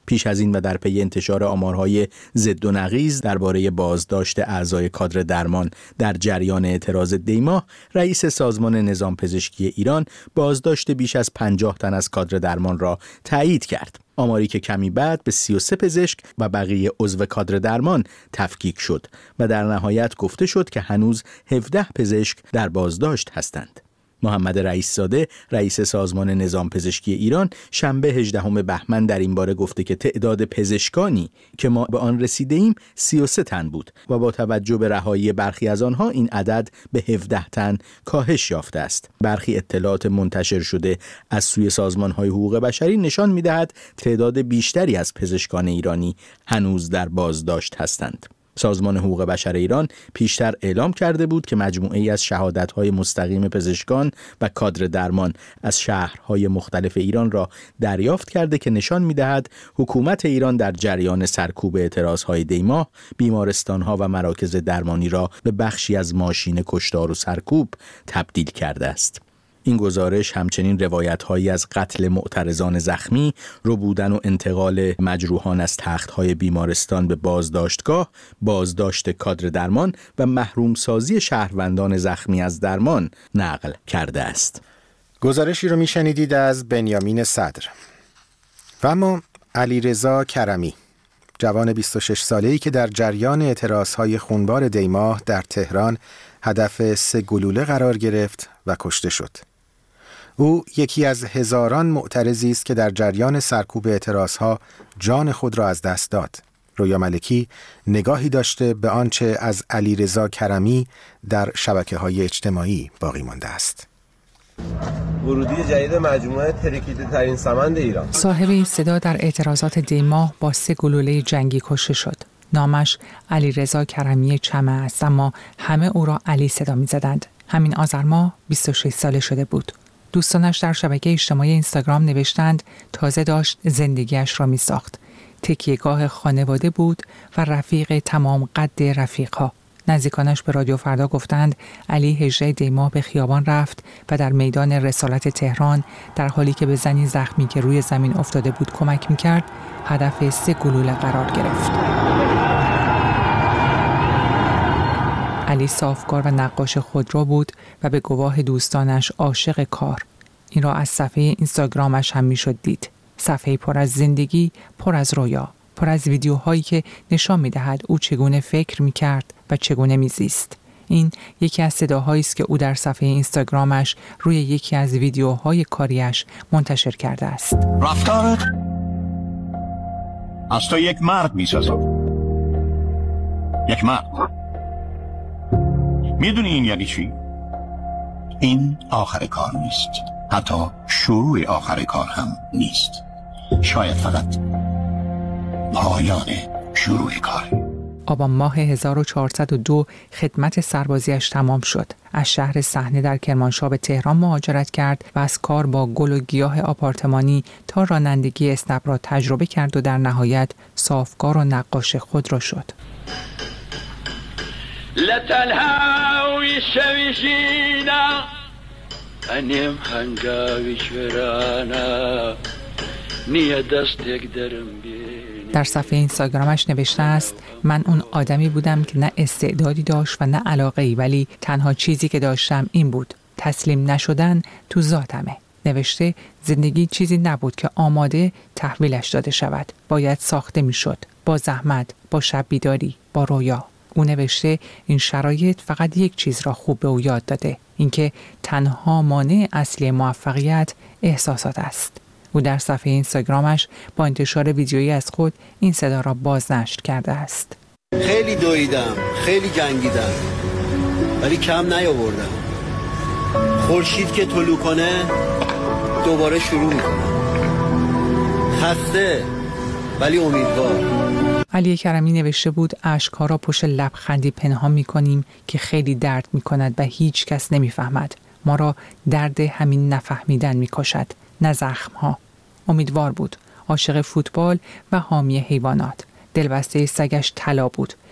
Speaker 11: پیش از این و در پی انتشار آمارهای ضد و نقیض درباره بازداشت اعضای کادر درمان در جریان اعتراض دیما، رئیس سازمان نظام پزشکی ایران بازداشت بیش از پنجاه تن از کادر درمان را تایید کرد. آماری که کمی بعد به سی و سه پزشک و بقیه عضو کادر درمان تفکیک شد و در نهایت گفته شد که هنوز هفده پزشک در بازداشت هستند. محمد رئیس‌زاده رئیس سازمان نظام پزشکی ایران شنبه هجدهم بهمن در این باره گفته که تعداد پزشکانی که ما به آن رسیده ایم سی و سه تن بود و با توجه به رهایی برخی از آنها این عدد به هفده تن کاهش یافته است. برخی اطلاعات منتشر شده از سوی سازمان‌های حقوق بشری نشان می‌دهد تعداد بیشتری از پزشکان ایرانی هنوز در بازداشت هستند. سازمان حقوق بشر ایران پیشتر اعلام کرده بود که مجموعه‌ای از شهادت‌های مستقیم پزشکان و کادر درمان از شهرهای مختلف ایران را دریافت کرده که نشان می‌دهد حکومت ایران در جریان سرکوب اعتراض‌های دیما بیمارستان‌ها و مراکز درمانی را به بخشی از ماشین کشتار و سرکوب تبدیل کرده است. این گزارش همچنین روایت‌هایی از قتل معترضان زخمی، ربودن و انتقال مجروحان از تخت‌های بیمارستان به بازداشتگاه، بازداشت کادر درمان و محرومسازی شهروندان زخمی از درمان نقل کرده است.
Speaker 2: گزارشی رو میشنیدید از بنیامین صدر. و اما علیرضا کرمی، جوان بیست و شش ساله‌ای که در جریان اعتراض‌های خونبار دیماه در تهران هدف سه گلوله قرار گرفت و کشته شد. او یکی از هزاران معترضی است که در جریان سرکوب اعتراضها جان خود را از دست داد. رویا ملکی نگاهی داشته به آنچه از علیرضا کرمی در شبکه‌های اجتماعی باقی مانده است.
Speaker 13: ورودی جدید مجموعه ترکیده ترین سمند ایران.
Speaker 14: صاحب این صدا در اعتراضات دیماه با سه گلوله جنگی کشته شد. نامش علیرضا کرمی چمه است، اما همه او را علی صدا می‌زدند. همین آذر ماه بیست و شش ساله شده بود. دوستانش در شبکه اجتماعی اینستاگرام نوشتند تازه داشت زندگیش را می‌ساخت. تکیه‌گاه خانواده بود و رفیق تمام قد رفیق‌ها. نزدیکانش به رادیو فردا گفتند علی هجده دیماه به خیابان رفت و در میدان رسالت تهران در حالی که به زنی زخمی که روی زمین افتاده بود کمک می‌کرد، هدف سه گلوله قرار گرفت. علی صافکار و نقاش خودرو بود و به گواه دوستانش عاشق کار. این را از صفحه اینستاگرامش هم میشد دید. صفحه پر از زندگی، پر از رویا، پر از ویدیوهایی که نشان می‌دهد او چگونه فکر می‌کرد و چگونه می‌زیست. این یکی از صداهایی است که او در صفحه اینستاگرامش روی یکی از ویدیوهای کاریش منتشر کرده است.
Speaker 15: رفتارت از تو یک مرد می‌سازد. یک مرد. میدونی این یعنی چی؟ این آخر کار نیست. حتی شروع آخر کار هم نیست. شاید فقط پایان شروع کار.
Speaker 14: آبان ماه هزار و چهارصد و دو خدمت سربازیش تمام شد. از شهر صحنه در کرمانشاه به تهران مهاجرت کرد و از کار با گل و گیاه آپارتمانی تا رانندگی اسنپ را تجربه کرد و در نهایت صافکار و نقاش خود را شد.
Speaker 16: لتنهاوی شویشینا انیم هنگاوی شورانا نیه دستک درم بینی.
Speaker 14: در صفحه اینستاگرامش نوشته است من اون آدمی بودم که نه استعدادی داشت و نه علاقه‌ای، ولی تنها چیزی که داشتم این بود، تسلیم نشدن تو ذاتمه. نوشته زندگی چیزی نبود که آماده تحویلش داده شود، باید ساخته میشد، با زحمت، با شب بیداری، با رویا. او نوشته این شرایط فقط یک چیز را خوب به او یاد داده، اینکه تنها مانع اصلی موفقیت احساسات است. او در صفحه اینستاگرامش با انتشار ویدیویی از خود این صدا را بازنشر کرده است.
Speaker 17: خیلی دویدم، خیلی جنگیدم، ولی کم نیاوردم. خورشید که طلوع کنه دوباره شروع میکنه. خسته ولی امیدوار.
Speaker 14: علی کرمی نوشته بود اشک‌ها را پشت لبخندی پنهان می‌کنیم که خیلی درد می‌کند و هیچ کس نمی‌فهمد. ما را درد همین نفهمیدن می‌کشد، نه زخم‌ها. امیدوار بود، عاشق فوتبال و حامی حیوانات. دلبسته سگش طلا بود.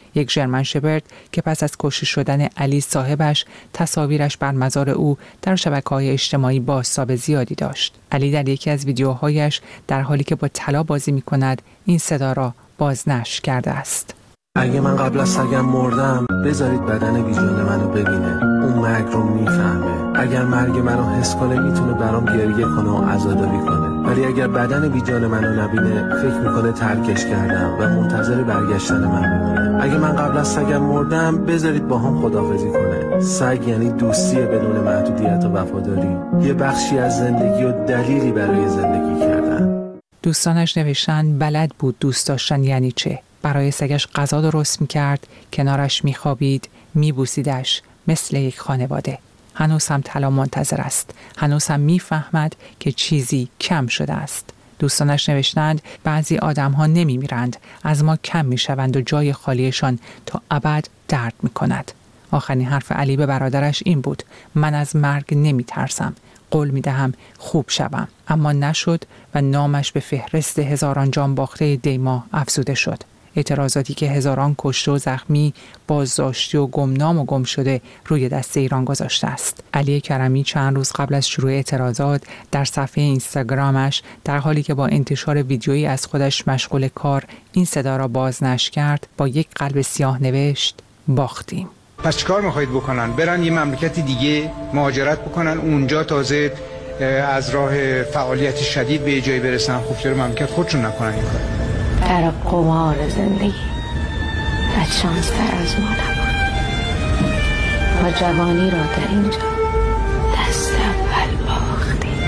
Speaker 14: یک ژرمن شپرد که پس از کشته شدن علی صاحبش تصاویرش بر مزار او در شبکه‌های اجتماعی بازتاب زیادی داشت. علی در یکی از ویدیوهایش در حالی که با طلا بازی می‌کند این صدا را بازنشر کرده است.
Speaker 18: اگه من قبل از سگم مردم بذارید بدن بیجان منو ببینه، اون مرگ رو میفهمه. اگر مرگ منو حس کنه میتونه برام گریه کنه و عزاداری کنه، ولی اگر بدن بیجان منو نبینه فکر میکنه ترکش کردم و منتظر برگشتن من میمونه. اگه من قبل از سگم مردم بذارید با هم خداحافظی کنه. سگ یعنی دوستی بدون محدودیت و وفاداری، یه بخشی از زندگی و دلیلی برای زندگی کردن.
Speaker 14: دوستانش نوشتن بلد بود دوست داشتن یعنی چه. برای سگش غذا درست می‌کرد، کنارش می‌خوابید، می‌بوسیدش مثل یک خانواده. هنوز هم طلا منتظر است. هنوز هم می‌فهمد که چیزی کم شده است. دوستانش نوشتند بعضی آدم‌ها نمی‌میرند، از ما کم می‌شوند و جای خالیشان تا ابد درد می‌کند. آخرین حرف علی به برادرش این بود: من از مرگ نمی‌ترسم. قول می‌دهم خوب شوم. اما نشد و نامش به فهرست هزاران جان باخته دیما افزوده شد. اعتراضاتی که هزاران کشته و زخمی، بازداشتی و گمنام و گم شده روی دست ایران گذاشته است. علی کرمی چند روز قبل از شروع اعتراضات در صفحه اینستاگرامش در حالی که با انتشار ویدیویی از خودش مشغول کار این صدا را بازنشر کرد، با یک قلب سیاه نوشت: باختیم.
Speaker 19: پس چیکار میخواید بکنن؟ برن یه مملکت دیگه مهاجرت بکنن، اونجا تازه از راه فعالیت شدید به جایی برسن؟ خب چرا مملکت خودشون نکنن این کار؟
Speaker 20: در قمار زندگی بدشانس تر از ما نبود. ما جوانی را در اینجا دست اول باختیم.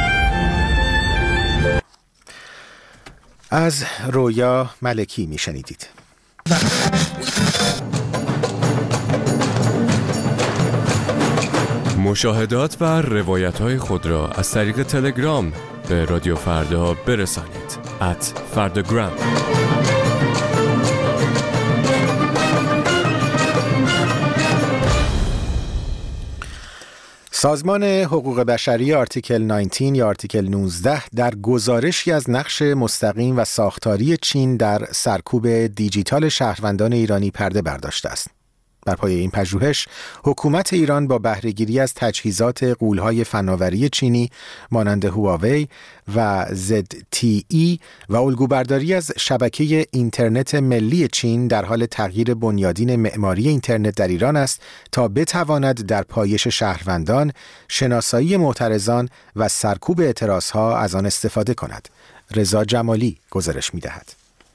Speaker 2: از رویا ملکی میشنیدید.
Speaker 1: مشاهدات و روایت‌های خود را از طریق تلگرام به رادیو فردا برسانید. ات فرداگرام.
Speaker 2: سازمان حقوق بشری آرتیکل نوزده یا آرتیکل نوزده در گزارشی از نقش مستقیم و ساختاری چین در سرکوب دیجیتال شهروندان ایرانی پرده برداشته است. بر پایه این پژوهش، حکومت ایران با بهره‌گیری از تجهیزات غول‌های فناوری چینی مانند هواوی و زد تی ای و الگوبرداری از شبکه اینترنت ملی چین در حال تغییر بنیادین معماری اینترنت در ایران است تا بتواند در پایش شهروندان، شناسایی معترضان و سرکوب اعتراضها از آن استفاده کند. رضا جمالی گزارش می‌دهد.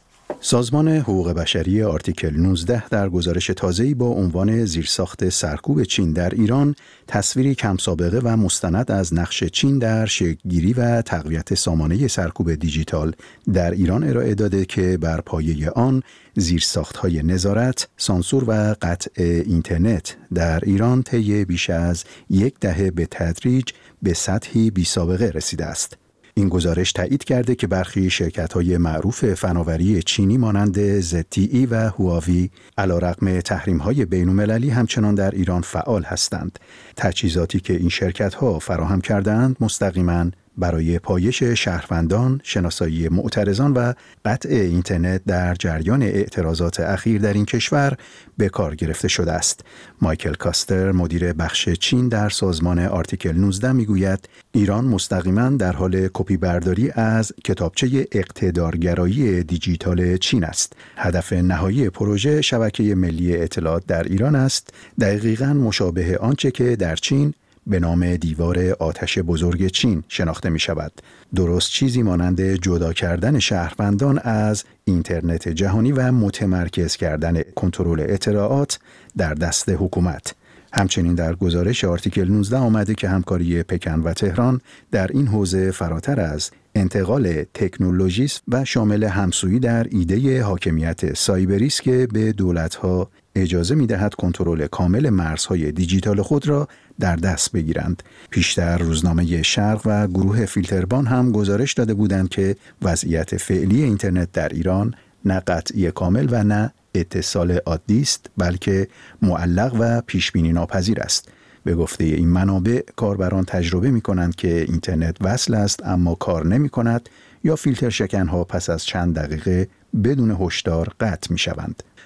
Speaker 11: سازمان حقوق بشری آرتیکل نوزده در گزارش تازه‌ای با عنوان زیرساخت سرکوب چین در ایران، تصویری کم سابقه و مستند از نقش چین در شکل‌گیری و تقویت سامانه سرکوب دیجیتال در ایران ارائه داده که بر پایه آن زیرساخت‌های نظارت، سانسور و قطع اینترنت در ایران طی بیش از یک دهه به تدریج به سطحی بی‌سابقه رسیده است. این گزارش تایید کرده که برخی شرکت‌های معروف فناوری چینی مانند زد تی ای و هواوی علیرغم تحریم‌های بین‌المللی همچنان در ایران فعال هستند. تجهیزاتی که این شرکت‌ها فراهم کردند مستقیماً برای پایش شهروندان، شناسایی معترضان و قطع اینترنت در جریان اعتراضات اخیر در این کشور به کار گرفته شده است. مایکل کاستر، مدیر بخش چین در سازمان آرتیکل نوزده میگوید ایران مستقیما در حال کپی برداری از کتابچه اقتدارگرایی دیجیتال چین است. هدف نهایی پروژه شبکه ملی اطلاعات در ایران است، دقیقاً مشابه آنچه که در چین به نام دیوار آتش بزرگ چین شناخته می شود. درست چیزی مانند جدا کردن شهروندان از اینترنت جهانی و متمرکز کردن کنترل اطلاعات در دست حکومت. همچنین در گزارش آرتیکل نوزده آمده که همکاری پکن و تهران در این حوزه فراتر از انتقال تکنولوژی و شامل همسویی در ایده حاکمیت سایبری است که به دولت‌ها اجازه می‌دهد کنترل کامل مرزهای دیجیتال خود را در دست بگیرند. پیشتر روزنامه شرق و گروه فیلتربان هم گزارش داده بودند که وضعیت فعلی اینترنت در ایران نه قطعی کامل و نه اتصال عادی است، بلکه معلق و پیشبینی ناپذیر است. به گفته این منابع، کاربران تجربه می کنند که اینترنت وصل است اما کار نمی کند یا فیلتر شکنها پس از چند دقیقه بدون هشدار قطع می شوند.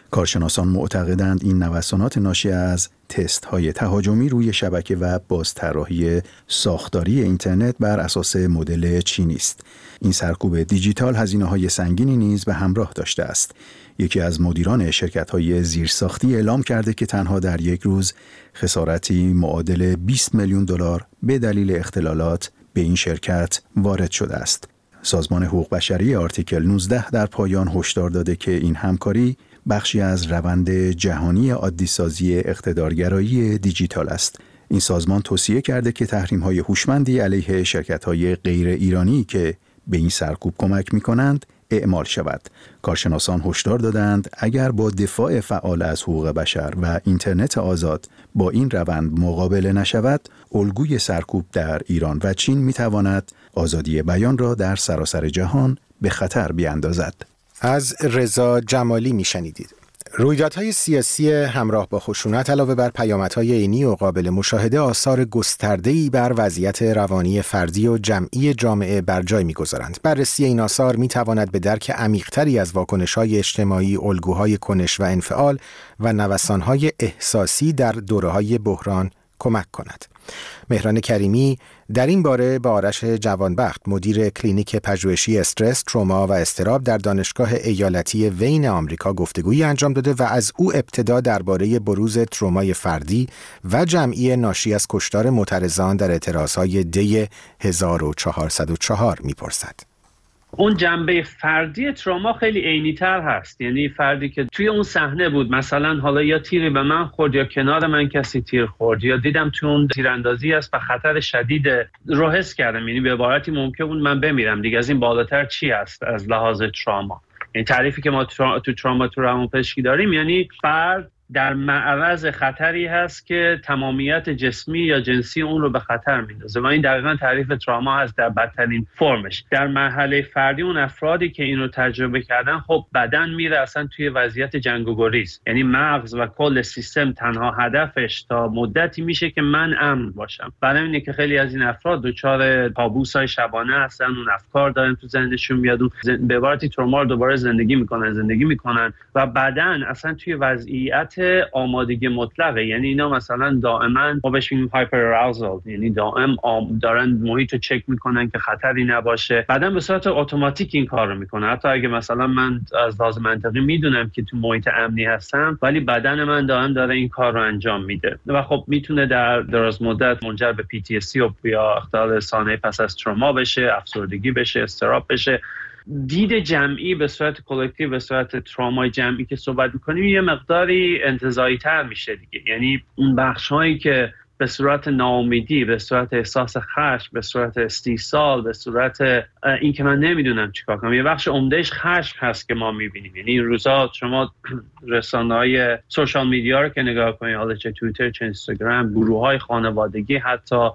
Speaker 11: کارشناسان معتقدند این نوسانات ناشی از تست‌های تهاجمی روی شبکه و بازطراحی ساختاری اینترنت بر اساس مدل چینی است. این سرکوب دیجیتال هزینه‌های سنگینی نیز به همراه داشته است. یکی از مدیران شرکت‌های زیرساختی اعلام کرده که تنها در یک روز خسارتی معادل بیست میلیون دلار به دلیل اختلالات به این شرکت وارد شده است. سازمان حقوق بشری آرتیکل نوزده در پایان هشدار داده که این همکاری بخشی از روند جهانی عادی‌سازی اقتدارگرایی دیجیتال است. این سازمان توصیه کرده که تحریم‌های هوشمندی علیه شرکت‌های غیر ایرانی که به این سرکوب کمک می‌کنند اعمال شود. کارشناسان هشدار دادند اگر با دفاع فعال از حقوق بشر و اینترنت آزاد با این روند مقابله نشود، الگوی سرکوب در ایران و چین می‌تواند آزادی بیان را در سراسر جهان به خطر بیاندازد.
Speaker 2: از رضا جمالی میشنیدید. رویدادهای سیاسی همراه با خشونت علاوه بر پیامدهای عینی و قابل مشاهده آثار گسترده‌ای بر وضعیت روانی فردی و جمعی جامعه بر جای می‌گذارند. بررسی این آثار می‌تواند به درک عمیق‌تری از واکنش‌های اجتماعی، الگوهای کنش و انفعال و نوسان‌های احساسی در دوره‌های بحران کمک کند. مهران کریمی در این باره با آرش جوانبخت مدیر کلینیک پژوهشی استرس، تروما و اضطراب در دانشگاه ایالتی وین آمریکا گفتگویی انجام داده و از او ابتدا درباره بروز ترومای فردی و جمعی ناشی از کشتار معترضان در اعتراضهای دی هزار و چهارصد و چهار میپرسد.
Speaker 21: اون جنبه فردی تروما خیلی عینی‌تر هست، یعنی فردی که توی اون صحنه بود، مثلا حالا یا تیری به من خورد یا کنار من کسی تیر خورد یا دیدم تو اون تیراندازی است و خطر شدید رو حس کردم، یعنی به عبارتی ممکن بود من بمیرم دیگه. از این بالاتر چی هست از لحاظ تروما؟ یعنی تعریفی که ما تو تروما تو روانپزشکی داریم یعنی فرد در معرض خطری هست که تمامیت جسمی یا جنسی اون رو به خطر میندازه و این دقیقاً تعریف تروما هست در بدترین فرمش. در مرحله فردی اون افرادی که این رو تجربه کردن، خب بدن میره اصلا توی وضعیت جنگ و گریز، یعنی مغز و کل سیستم تنها هدفش تا مدتی میشه که من امن باشم. برای اینه که خیلی از این افراد دچار کابوس‌های شبانه هستن، اون افکار دارن تو ذهنشون میاد، اون به عبارتی تروما رو دوباره زندگی میکنن زندگی میکنن و بدن اصلا توی وضعیت آمادگی مطلقه. یعنی اینا مثلا دائما ما بهش میگیم هایپر اراوزال، یعنی دائم دارن محیط رو چک میکنن که خطری نباشه. بعدن به صورت اتوماتیک این کار رو میکنه. حتی اگه مثلا من از لحاظ منطقی میدونم که تو محیط امنی هستم ولی بدن من دائم داره این کار رو انجام میده و خب میتونه در دراز مدت منجر به پی تی اس دی و یا اختلال ثانوی پس از تروما بشه، افسردگی بشه، اضطراب بشه. دید جمعی به صورت کلکتیو، به صورت ترومای جمعی که صحبت میکنیم یه مقداری انتزاعی تر میشه دیگه. یعنی اون بخش هایی که به صورت ناامیدی، به صورت احساس خشم، به صورت استیصال، به صورت این که من نمیدونم چیکار کنم، یه بخش عمدهش خشم هست که ما میبینیم. یعنی این روزا شما رسانه‌های سوشال میدیا رو که نگاه کنید، حالا چه توییتر چه اینستاگرام، گروه‌های خانوادگی، حتی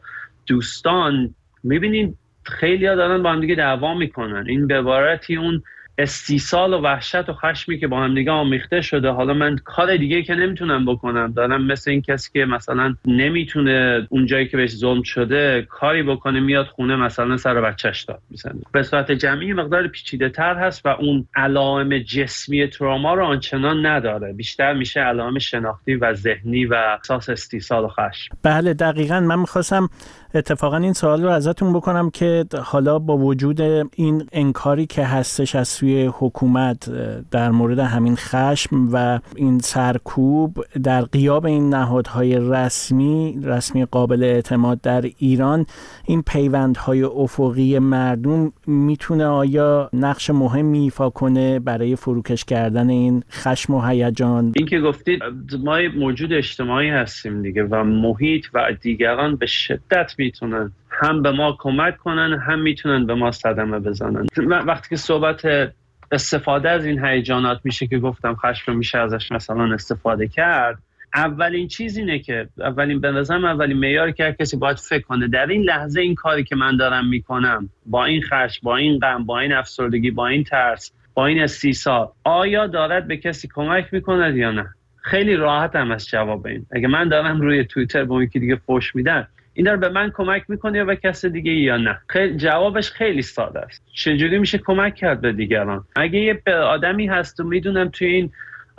Speaker 21: دوستان، میبینید خیلی ها دارن با هم دیگه دعوا میکنن. این به عبارتی اون استیصال و وحشت و خشمی که با هم دیگه آمیخته شده. حالا من کار دیگه که نمیتونم بکنم، دارم مثل این کسی که مثلا نمیتونه اون جایی که بهش ظلم شده کاری بکنه، میاد خونه مثلا سر بچه‌ش داد میزنه. به صورت جمعی مقدار پیچیده تر هست و اون علائم جسمی تروما رو آنچنان نداره، بیشتر میشه علائم شناختی و ذهنی و احساس استیصال و خشم.
Speaker 22: بله دقیقاً. من می‌خواستم اتفاقا این سوال رو ازتون بکنم که حالا با وجود این انکاری که هستش از سوی حکومت در مورد همین خشم و این سرکوب در غیاب این نهادهای رسمی رسمی قابل اعتماد در ایران، این پیوندهای افقی مردم میتونه آیا نقش مهمی ایفا کنه برای فروکش کردن این خشم و هیجان؟
Speaker 21: این که گفتید ما موجود اجتماعی هستیم دیگه و محیط و دیگران به شدت میتونن هم به ما کمک کنن هم میتونن به ما صدمه بزنن. وقتی که صحبت استفاده از این هیجانات میشه که گفتم خشم میشه ازش مثلا استفاده کرد، اولین چیز اینه که اولین به نظرم اولین معیاری که هر کسی باید فکر کنه در این لحظه این کاری که من دارم میکنم با این خشم، با این غم، با این افسردگی، با این ترس، با این استیصال، آیا دارد به کسی کمک میکنه یا نه؟ خیلی راحت هم از جواب این. اگه من دارم روی توییتر با یکی دیگه فوش میدم، این داره به من کمک میکنه یا به کس دیگه یا نه؟ خیلی جوابش خیلی ساده است. چجوری میشه کمک کرد به دیگران؟ اگه یه آدمی هست و میدونم توی این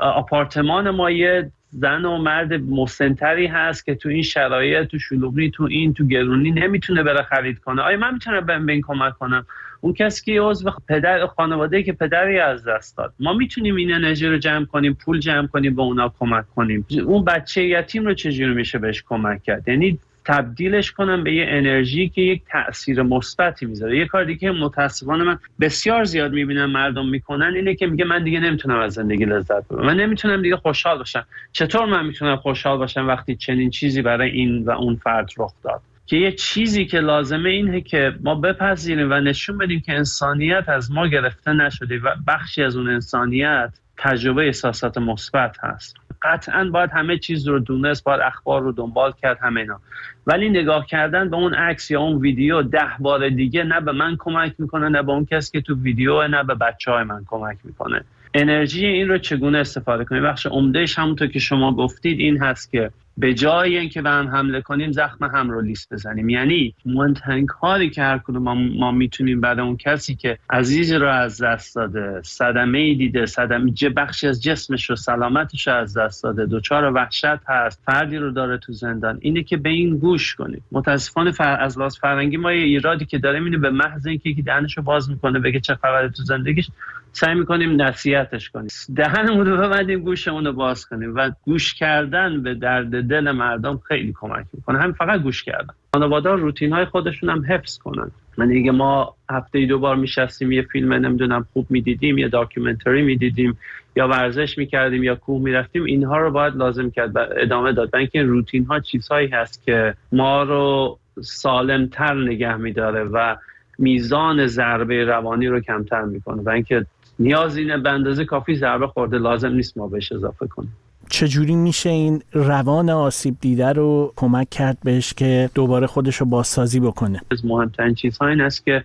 Speaker 21: آپارتمان ما یه زن و مرد مسنتری هست که تو این شرایط، تو شلوغی، تو این تو گرونی نمیتونه بره خرید کنه. آیا من میتونم به این کمک کنم؟ اون کسی که عضو پدر خانواده‌ای که پدری از دست داد، ما میتونیم این انرژی رو جمع کنیم، پول جمع کنیم، به اونا کمک کنیم. اون بچه یتیم رو چجوری میشه بهش کمک کرد؟ یعنی تبدیلش کنم به یه انرژی که یک تأثیر مثبتی میذاره. یه کار دیگه متاسفانه من بسیار زیاد میبینم مردم میکنن اینه که میگه من دیگه نمیتونم از زندگی لذت ببرم، من نمیتونم دیگه خوشحال باشم. چطور من میتونم خوشحال باشم وقتی چنین چیزی برای این و اون فرد رخ داد؟ که یه چیزی که لازمه اینه که ما بپذیریم و نشون بدیم که انسانیت از ما گرفته نشده و بخشی از اون انسانیت تجربه احساسات مثبت هست. قطعاً باید همه چیز رو دونست، باید اخبار رو دنبال کرد، همه اینا، ولی نگاه کردن به اون عکس یا اون ویدیو ده بار دیگه نه به من کمک میکنه، نه به اون کسی که تو ویدیو، نه به بچهای من کمک میکنه. انرژی این رو چگونه استفاده کنیم؟ بخش عمدهش همونطور که شما گفتید این هست که به جای اینکه به هم حمله کنیم زخم هم رو لیست بزنیم. یعنی مهمترین کاری که هر کدوم ما, ما میتونیم برای اون کسی که عزیز رو از دست داده، صدمه‌ای دیده، صدمه بخشی از جسمش رو، سلامتش رو از دست داده، دچار وحشت هست، فردی رو داره تو زندان، اینه که به این گوش کنیم. متاسفانه فر... از لحاظ فرهنگی ما یه ایرادی که داریم اینه به محض اینکه یکی دهنش رو باز میکنه بگه چه خبره تو زندگیش، سعی میکنیم نصیحتش کنیم، دهنمون رو ببندیم، گوشمون رو باز کنیم. و گوش کردن به درد دل مردم خیلی کمک میکنه. هم فقط گوش کردن. خانواده‌ها روتین های خودشون هم حفظ کنن. من دیگه ما هفته دو بار میشستیم یه فیلم نمیدونم خوب میدیدیم، یا داکیومنتری میدیدیم، یا ورزش میکردیم، یا کوه میرفتیم، اینها رو باید لازم کرد ادامه داد. برای اینکه روتین ها چیزهایی هست که ما رو سالمتر نگه میداره و میزان ضربه روانی رو کمتر میکنه. برای اینکه نیاز اینه به اندازه کافی ضربه خورده، لازم نیست ما بهش اضافه کنیم.
Speaker 22: چجوری میشه این روان آسیب دیده رو کمک کرد بهش که دوباره خودش رو بازسازی بکنه؟
Speaker 21: از مهمترین چیزها این است که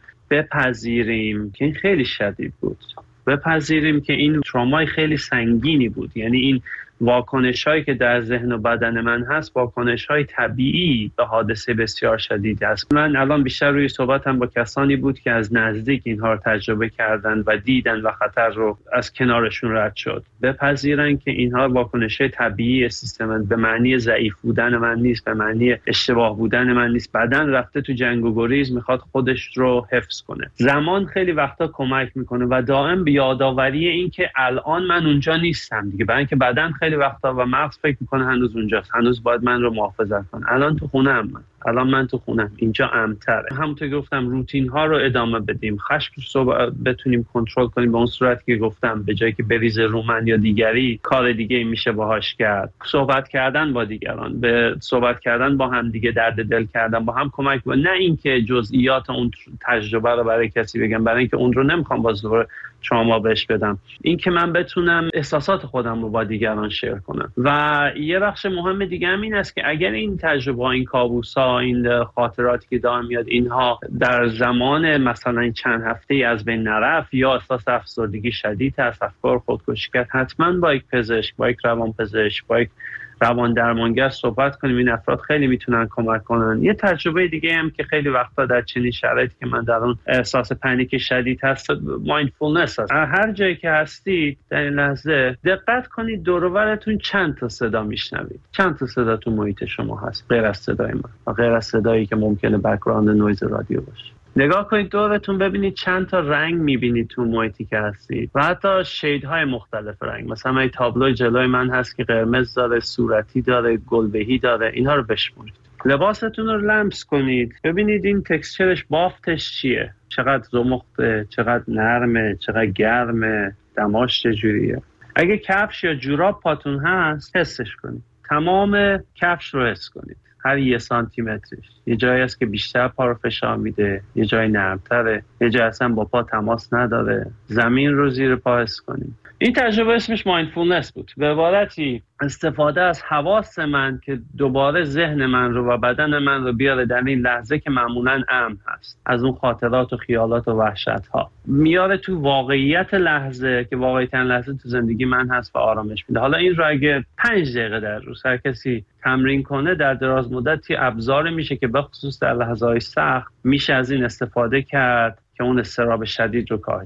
Speaker 21: بپذیریم که این خیلی شدید بود، بپذیریم که این ترومای خیلی سنگینی بود. یعنی این واکنش هایی که در ذهن و بدن من هست واکنش های طبیعی به حادثه بسیار شدید است. من الان بیشتر روی صحبتم با کسانی بود که از نزدیک اینها رو تجربه کردن و دیدن و خطر رو از کنارشون رد شد. بپذیرن که اینها واکنش های طبیعی سیستم، به معنی ضعیف بودن من نیست، به معنی اشتباه بودن من نیست. بدن رفته تو جنگ و گریز، میخواد خودش رو حفظ کنه. زمان خیلی وقتا کمک میکنه و دائم به یادآوری این که الان من اونجا نیستم دیگه. برای اینکه بدن خیلی وقتا و مغز فکر میکنه هنوز اونجاست، هنوز باید من رو محافظت کنه. الان تو خونه ام من. الان من تو خونم، اینجا امن‌تره. همونطور که گفتم روتین ها رو ادامه بدیم، خشم رو بتونیم کنترل کنیم به اون صورتی که گفتم، به جایی که بریزه رو من یا دیگری، کار دیگه میشه باهاش کرد. صحبت کردن با دیگران، به صحبت کردن با هم دیگه، درد دل کردن با هم کمک با. نه اینکه جزئیات اون تجربه رو برای کسی بگم، برای اینکه اون رو نمیخوام باز دوباره شما بهش بدم. این که من بتونم احساسات خودم رو با دیگران شیر کنم. و یه بخش مهم دیگه هم این است که اگر این تجربه، این کابوس‌ها، این خاطراتی که دارم میاد، اینها در زمان مثلا چند هفته‌ای از بین نرفت یا احساس افسردگی شدید هست، افکار خودکشی کرد، حتما با یک پزشک، با یک روانپزشک، با یک روان درمانگر صحبت کنیم. این افراد خیلی میتونن کمک کنن. یه تجربه دیگه هم که خیلی وقتا در چنین شرایطی که من در اون احساس پنیک شدید هست، مایندفولنس هست. هر جایی که هستید در این لحظه دقت کنید دور و برتون چند تا صدا میشنوید، چند تا صدا تو محیط شما هست غیر از صدای من و غیر از صدایی که ممکنه بک‌گراند نویز رادیو باشه. نگاه کنید دورتون، ببینید چند تا رنگ میبینید تو محیطی که هستید و حتی شیدهای مختلف رنگ. مثلا این تابلو جلوی من هست که قرمز داره، صورتی داره، گلبهی داره. اینها رو بشمونید. لباستون رو لمس کنید، ببینید این تکسچرش، بافتش چیه، چقدر زمخته، چقدر نرمه، چقدر گرمه، دماش چجوریه. اگه کفش یا جوراب پاتون هست حسش کنید، تمام کفش رو حس کنید، هر یه سانتی مترش. یه جایی هست که بیشتر پا رو فشار میده، یه جای نرمتره، یه جایی اصلا با پا تماس نداره. زمین رو زیر پا حس کنید. این تجربه اسمش مایندفولنس بود. به عبارتی استفاده از حواس من که دوباره ذهن من رو و بدن من رو بیاره در این لحظه که معمولاً امن هست از اون خاطرات و خیالات و وحشت ها، میاره تو واقعیت لحظه که واقعیت لحظه تو زندگی من هست و آرامش میده. حالا این رو اگه پنج دقیقه در روز هر کسی تمرین کنه، در دراز مدتی ابزار میشه که به خصوص در لحظه‌های سخت میشه از این استفاده کرد که اون اضطراب شدید رو کاهش بده.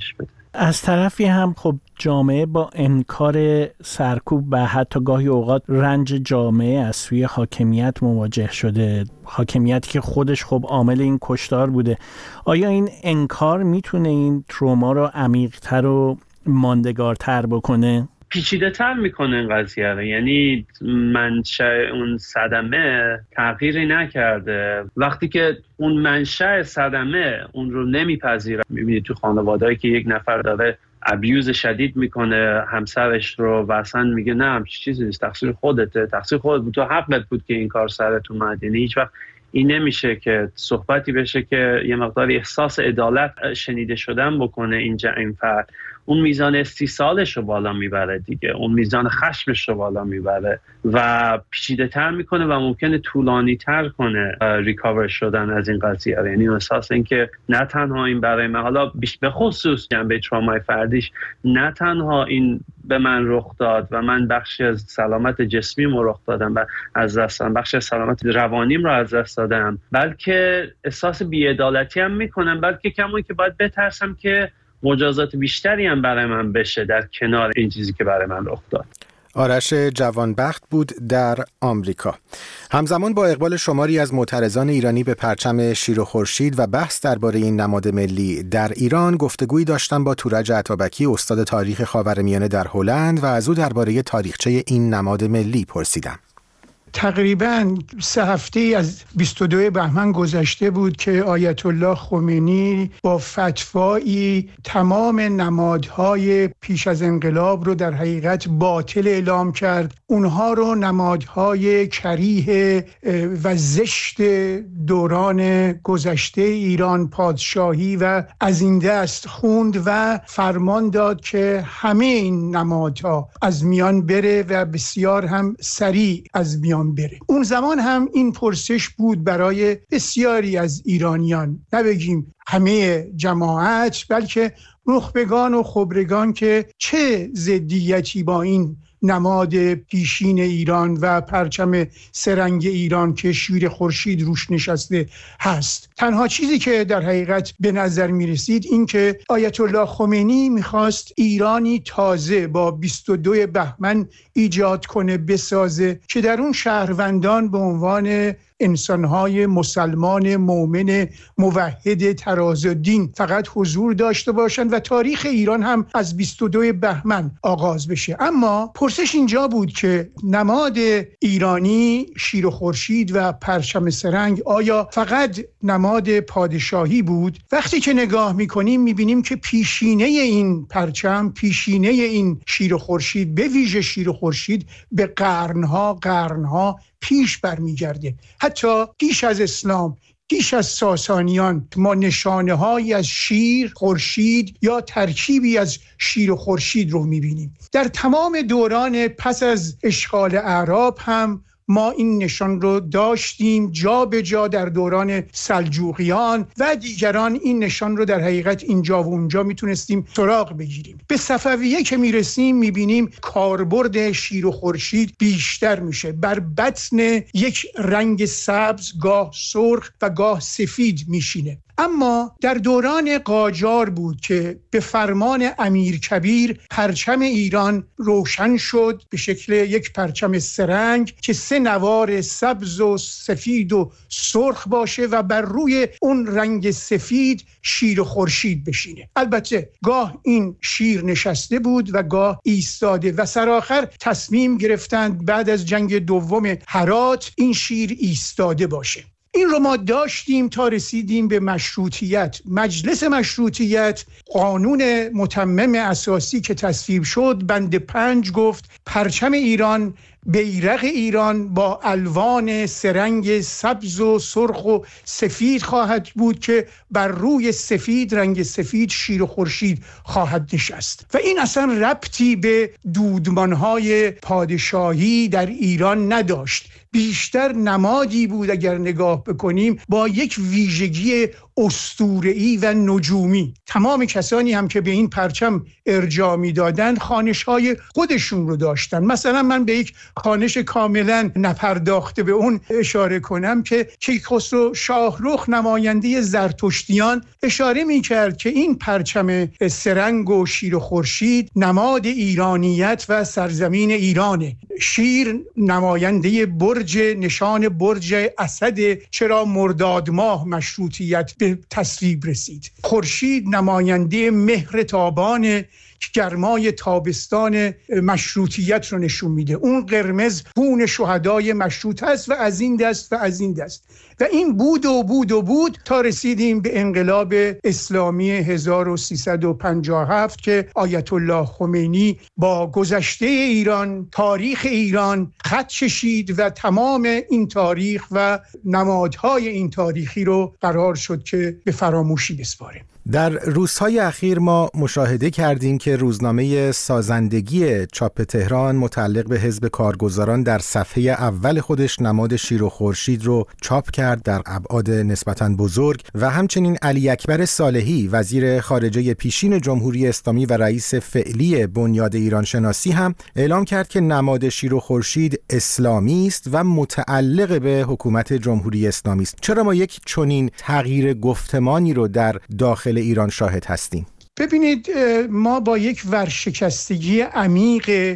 Speaker 22: از طرفی هم خب جامعه با انکار سرکوب و حتی گاهی اوقات رنج جامعه از سوی حاکمیت مواجه شده، حاکمیتی که خودش خب عامل این کشتار بوده. آیا این انکار میتونه این تروما رو عمیق‌تر و ماندگارتر بکنه؟
Speaker 21: پیچیده تر میکنه این قضیه رو. یعنی منشأ اون صدمه تغییری نکرده. وقتی که اون منشأ صدمه اون رو نمیپذیره، میبینید تو خانواده‌ای که یک نفر داره ابیوز شدید میکنه همسرش رو و اصلا میگه نه همچین چیزی نیست، تقصیر خودته، تقصیر خودت بود، تو حقت بود که این کار سرت اومد. یعنی هیچ وقت این نمیشه که صحبتی بشه که یه مقدار احساس عدالت شنیده شدن بکنه اینجا این فرد. اون میزان استیصالش رو بالا میبره دیگه، اون میزان خشمش رو بالا میبره و پیچیده تر میکنه و ممکنه طولانی تر کنه ریکاور شدن از این قضیه. یعنی احساس این که نه تنها این برای من، حالا به خصوص جنبه ترومای فردیش، نه تنها این به من رخ داد و من بخشی از سلامت جسمیم رو رخ دادم و از دست دادم، بخشی از سلامت روانیم رو از دست دادم، بلکه احساس بی‌عدالتی هم میکنم، بلکه کمون که باید بترسم که مجازات بیشتری هم برای من بشه در کنار این چیزی که برای من رخ داد.
Speaker 2: آرش جوانبخت بود در آمریکا. همزمان با اقبال شماری از معترضان ایرانی به پرچم شیر و خورشید و بحث درباره این نماد ملی در ایران، گفتگویی داشتم با تورج عطابکی، استاد تاریخ خاورمیانه در هلند، و از او درباره تاریخچه این نماد ملی پرسیدم.
Speaker 4: تقریباً سه هفته از بیست و دو بهمن گذشته بود که آیت الله خمینی با فتوایی تمام نمادهای پیش از انقلاب رو در حقیقت باطل اعلام کرد. اونها رو نمادهای کریه و زشت دوران گذشته ایران، پادشاهی و از این دست خوند و فرمان داد که همه این نمادها از میان بره و بسیار هم سریع از میان بره. اون زمان هم این پرسش بود برای بسیاری از ایرانیان، نبگیم همه جماعت، بلکه نخبگان و خبرگان، که چه ضدیتی با این نماد پیشین ایران و پرچم سرنگ ایران که شیر خورشید روش نشسته هست. تنها چیزی که در حقیقت به نظر می رسید این که آیت الله خمینی میخواست ایرانی تازه با بیست و دو بهمن ایجاد کنه، بسازه، که در اون شهروندان به عنوان انسانهای مسلمان مؤمن موحد ترازالدین فقط حضور داشته باشند و تاریخ ایران هم از بیست و دو بهمن آغاز بشه. اما پرسش اینجا بود که نماد ایرانی شیر و خورشید و پرچم سرنگ آیا فقط نماد پادشاهی بود؟ وقتی که نگاه میکنیم میبینیم که پیشینه این پرچم، پیشینه این شیر و خورشید، به ویژه شیر و خورشید، به قرنها قرنها پیش برمیگرده. حتی پیش از اسلام، پیش از ساسانیان، ما نشانه هایی از شیر، خورشید یا ترکیبی از شیر و خورشید رو میبینیم. در تمام دوران پس از اشغال اعراب هم ما این نشان رو داشتیم، جا به جا در دوران سلجوقیان و دیگران این نشان رو در حقیقت اینجا و اونجا میتونستیم سراغ بگیریم. به صفویه که میرسیم میبینیم کاربرد شیر و خورشید بیشتر میشه، بر بطن یک رنگ سبز، گاه سرخ و گاه سفید میشینه. اما در دوران قاجار بود که به فرمان امیرکبیر پرچم ایران روشن شد به شکل یک پرچم سرنگ که سه نوار سبز و سفید و سرخ باشه و بر روی اون رنگ سفید شیر و خورشید بشینه. البته گاه این شیر نشسته بود و گاه ایستاده و سرآخر تصمیم گرفتند بعد از جنگ دوم هرات این شیر ایستاده باشه. این رو ما داشتیم تا رسیدیم به مشروطیت. مجلس مشروطیت، قانون متمم اساسی که تصویب شد، بند پنج گفت پرچم ایران، بیرق ایران با الوان سرنگ سبز و سرخ و سفید خواهد بود که بر روی سفید، رنگ سفید، شیر و خورشید خواهد نشست. و این اصلا ربطی به دودمانهای پادشاهی در ایران نداشت، بیشتر نمادی بود اگر نگاه بکنیم با یک ویژگی اسطوره‌ای و نجومی. تمام کسانی هم که به این پرچم ارجاع می‌دادند خانش‌های خودشون رو داشتن. مثلا من به یک خانش کاملا نپرداخته به اون اشاره کنم که کیخسرو شاهرخ نماینده زرتشتیان اشاره می‌کرد که این پرچم سرنگ و شیر و خورشید نماد ایرانیت و سرزمین ایرانه. شیر نماینده برج، نشان برج اسد، چرا مرداد ماه مشروطیت به تصویب رسید. خورشید نماینده مهر تابانه که گرمای تابستان مشروطیت رو نشون میده. اون قرمز خون شهدای مشروط است و از این دست و از این دست و این بود و بود و بود تا رسیدیم به انقلاب اسلامی هزار و سیصد و پنجاه و هفت که آیت الله خمینی با گذشته ایران، تاریخ ایران خط کشید و تمام این تاریخ و نمادهای این تاریخی رو قرار شد که به فراموشی بسپاره.
Speaker 2: در روزهای اخیر ما مشاهده کردیم که روزنامه سازندگی چاپ تهران متعلق به حزب کارگزاران در صفحه اول خودش نماد شیر و خورشید رو چاپ کرد در ابعاد نسبتاً بزرگ و همچنین علی اکبر صالحی وزیر خارجه پیشین جمهوری اسلامی و رئیس فعلی بنیاد ایران شناسی هم اعلام کرد که نماد شیر و خورشید اسلامی است و متعلق به حکومت جمهوری اسلامی است. چرا ما یک چنین تغییر گفتمانی رو در داخل ایران شاهد هستیم؟
Speaker 4: ببینید، ما با یک ورشکستگی عمیق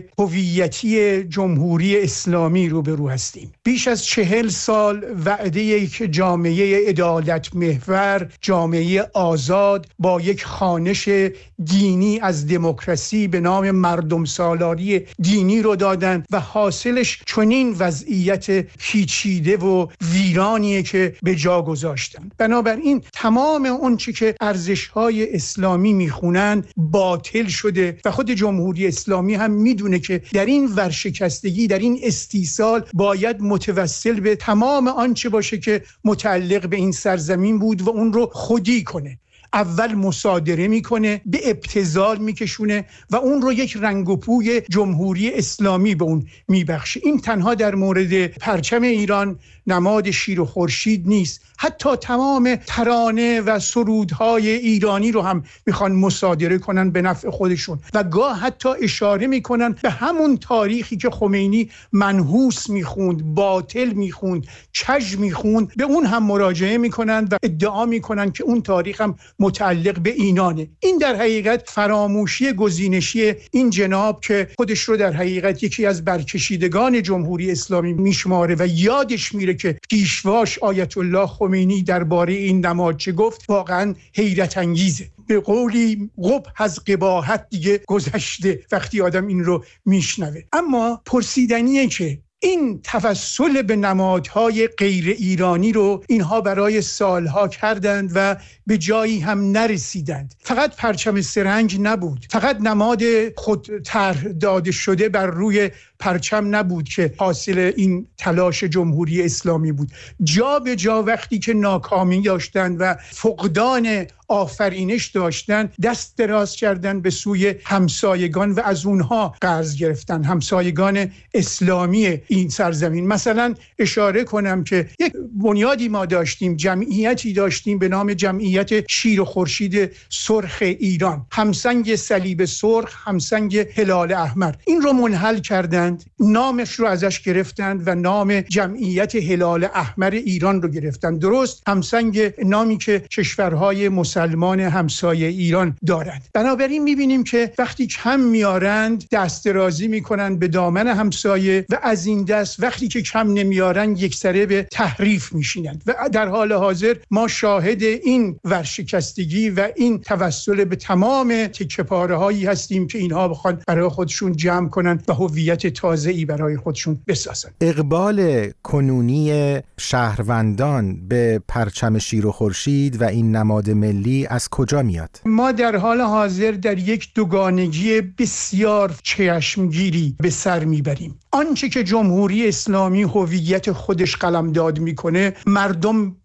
Speaker 4: هویتی جمهوری اسلامی روبرو هستیم. بیش از چهل سال وعده یک جامعه عدالت محور، جامعه آزاد با یک خوانش دینی از دموکراسی به نام مردم سالاری دینی رو دادن و حاصلش چنین وضعیت پیچیده و ویرانیه که به جا گذاشتن. بنابراین تمام اون چی که ارزش‌های اسلامی می خونن باطل شده و خود جمهوری اسلامی هم میدونه که در این ورشکستگی، در این استیصال باید متوسل به تمام آنچه باشه که متعلق به این سرزمین بود و اون رو خودی کنه. اول مصادره میکنه، به ابتذال میکشونه و اون رو یک رنگ و پوی جمهوری اسلامی به اون میبخشه. این تنها در مورد پرچم ایران، نماد شیر و خورشید نیست، حتی تمام ترانه و سرودهای ایرانی رو هم میخوان مصادره کنن به نفع خودشون و گاه حتی اشاره میکنن به همون تاریخی که خمینی منحوس میخوند، باطل میخوند، کژ میخوند، به اون هم مراجعه میکنن و ادعا میکنن که اون تاریخ هم متعلق به اینانه. این در حقیقت فراموشی گزینشی این جناب که خودش رو در حقیقت یکی از برکشیدگان جمهوری اسلامی میشماره و یادش میره که پیشواش آیت الله خمینی درباره این نماد چه گفت، واقعا حیرت انگیزه. به قولی قبح از قباحت دیگه گذشته وقتی آدم این رو میشنوه. اما پرسیدنیه که این توسل به نمادهای غیر ایرانی رو اینها برای سالها کردند و به جایی هم نرسیدند. فقط پرچم سرنگ نبود، فقط نماد خود طرح داده شده بر روی پرچم نبود که حاصل این تلاش جمهوری اسلامی بود. جا به جا وقتی که ناکامی داشتند و فقدان آفرینش داشتن، دست دراز کردن به سوی همسایگان و از اونها قرض گرفتن، همسایگان اسلامی این سرزمین. مثلا اشاره کنم که یک بنیادی ما داشتیم، جمعیتی داشتیم به نام جمعیت شیر و خورشید سرخ ایران، همسنگ صلیب سرخ، همسنگ هلال احمر. این رو منحل کردند، نامش رو ازش گرفتند و نام جمعیت هلال احمر ایران رو گرفتند. درست همسنگ نامی که کشورهای مسلمان همسایه ایران دارند. بنابراین میبینیم که وقتی کم میارند دست درازی میکنن به دامن همسایه و از این دست وقتی که کم نمیارن یک سره به تحریف میشینند و در حال حاضر ما شاهد این ورشکستگی و این توسل به تمام تکه پاره هایی هستیم که اینها بخوان برای خودشون جمع کنن و هویت تازه‌ای برای خودشون بسازن.
Speaker 2: اقبال کنونی شهروندان به پرچم شیر و خورشید و این نماد ملی از کجا میاد؟
Speaker 4: ما در حال حاضر در یک دوگانگی بسیار چشمگیری به سر میبریم. آنچه که جمهوری اسلامی هویت خودش قلمداد میکنه، مردم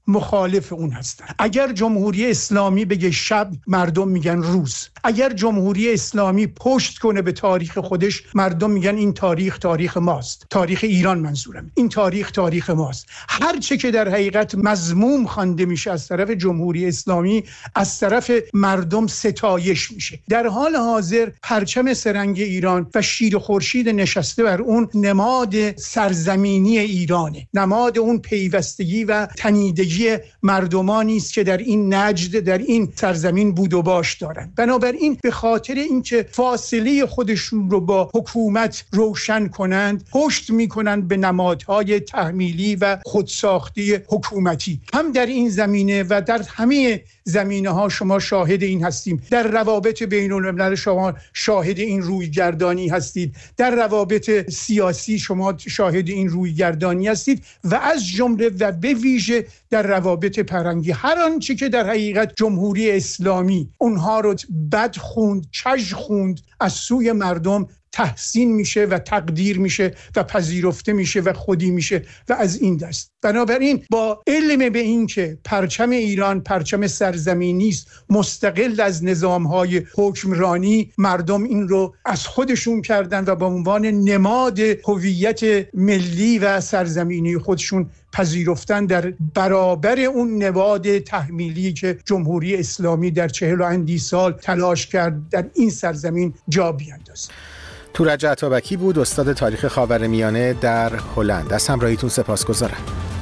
Speaker 4: مخالف اون هستن. اگر جمهوری اسلامی بگه شب، مردم میگن روز. اگر جمهوری اسلامی پشت کنه به تاریخ خودش، مردم میگن این تاریخ تاریخ ماست. تاریخ ایران منظورم. این تاریخ تاریخ ماست. هر چه که در حقیقت مذموم خوانده میشه از طرف جمهوری اسلامی، از طرف مردم ستایش میشه. در حال حاضر پرچم سرنگ ایران و شیر خورشید نشسته بر اون نماد سرزمینی ایرانه، نماد اون پیوستگی و تنیدگی مردمانی است که در این نجد، در این سرزمین بود و باش دارند. بنابراین به خاطر اینکه فاصله خودشون رو با حکومت روشن کنند، پشت میکنند به نمادهای تحمیلی و خودساختی حکومتی. هم در این زمینه و در همه زمینه ها شما شاهد این هستیم. در روابط بین الملل شما شاهد این رویگردانی هستید، در روابط سیاسی شما شاهد این رویگردانی هستید و از جمله و به ویژه در روابط فرهنگی. هر آنچه که در حقیقت جمهوری اسلامی اونها رو بد خوند، چژ خوند، از سوی مردم تحسین میشه و تقدیر میشه و پذیرفته میشه و خودی میشه و از این دست. بنابراین با علم به این که پرچم ایران پرچم سرزمینی است، مستقل از نظامهای حکمرانی، مردم این رو از خودشون کردن و به عنوان نماد هویت ملی و سرزمینی خودشون پذیرفتن، در برابر اون نماد تحمیلی که جمهوری اسلامی در چهل و اندی سال تلاش کرد در این سرزمین جا بیاندازد.
Speaker 2: تورج عطابکی بود، استاد تاریخ خاورمیانه در هلند. از همراهیتون سپاسگزارم.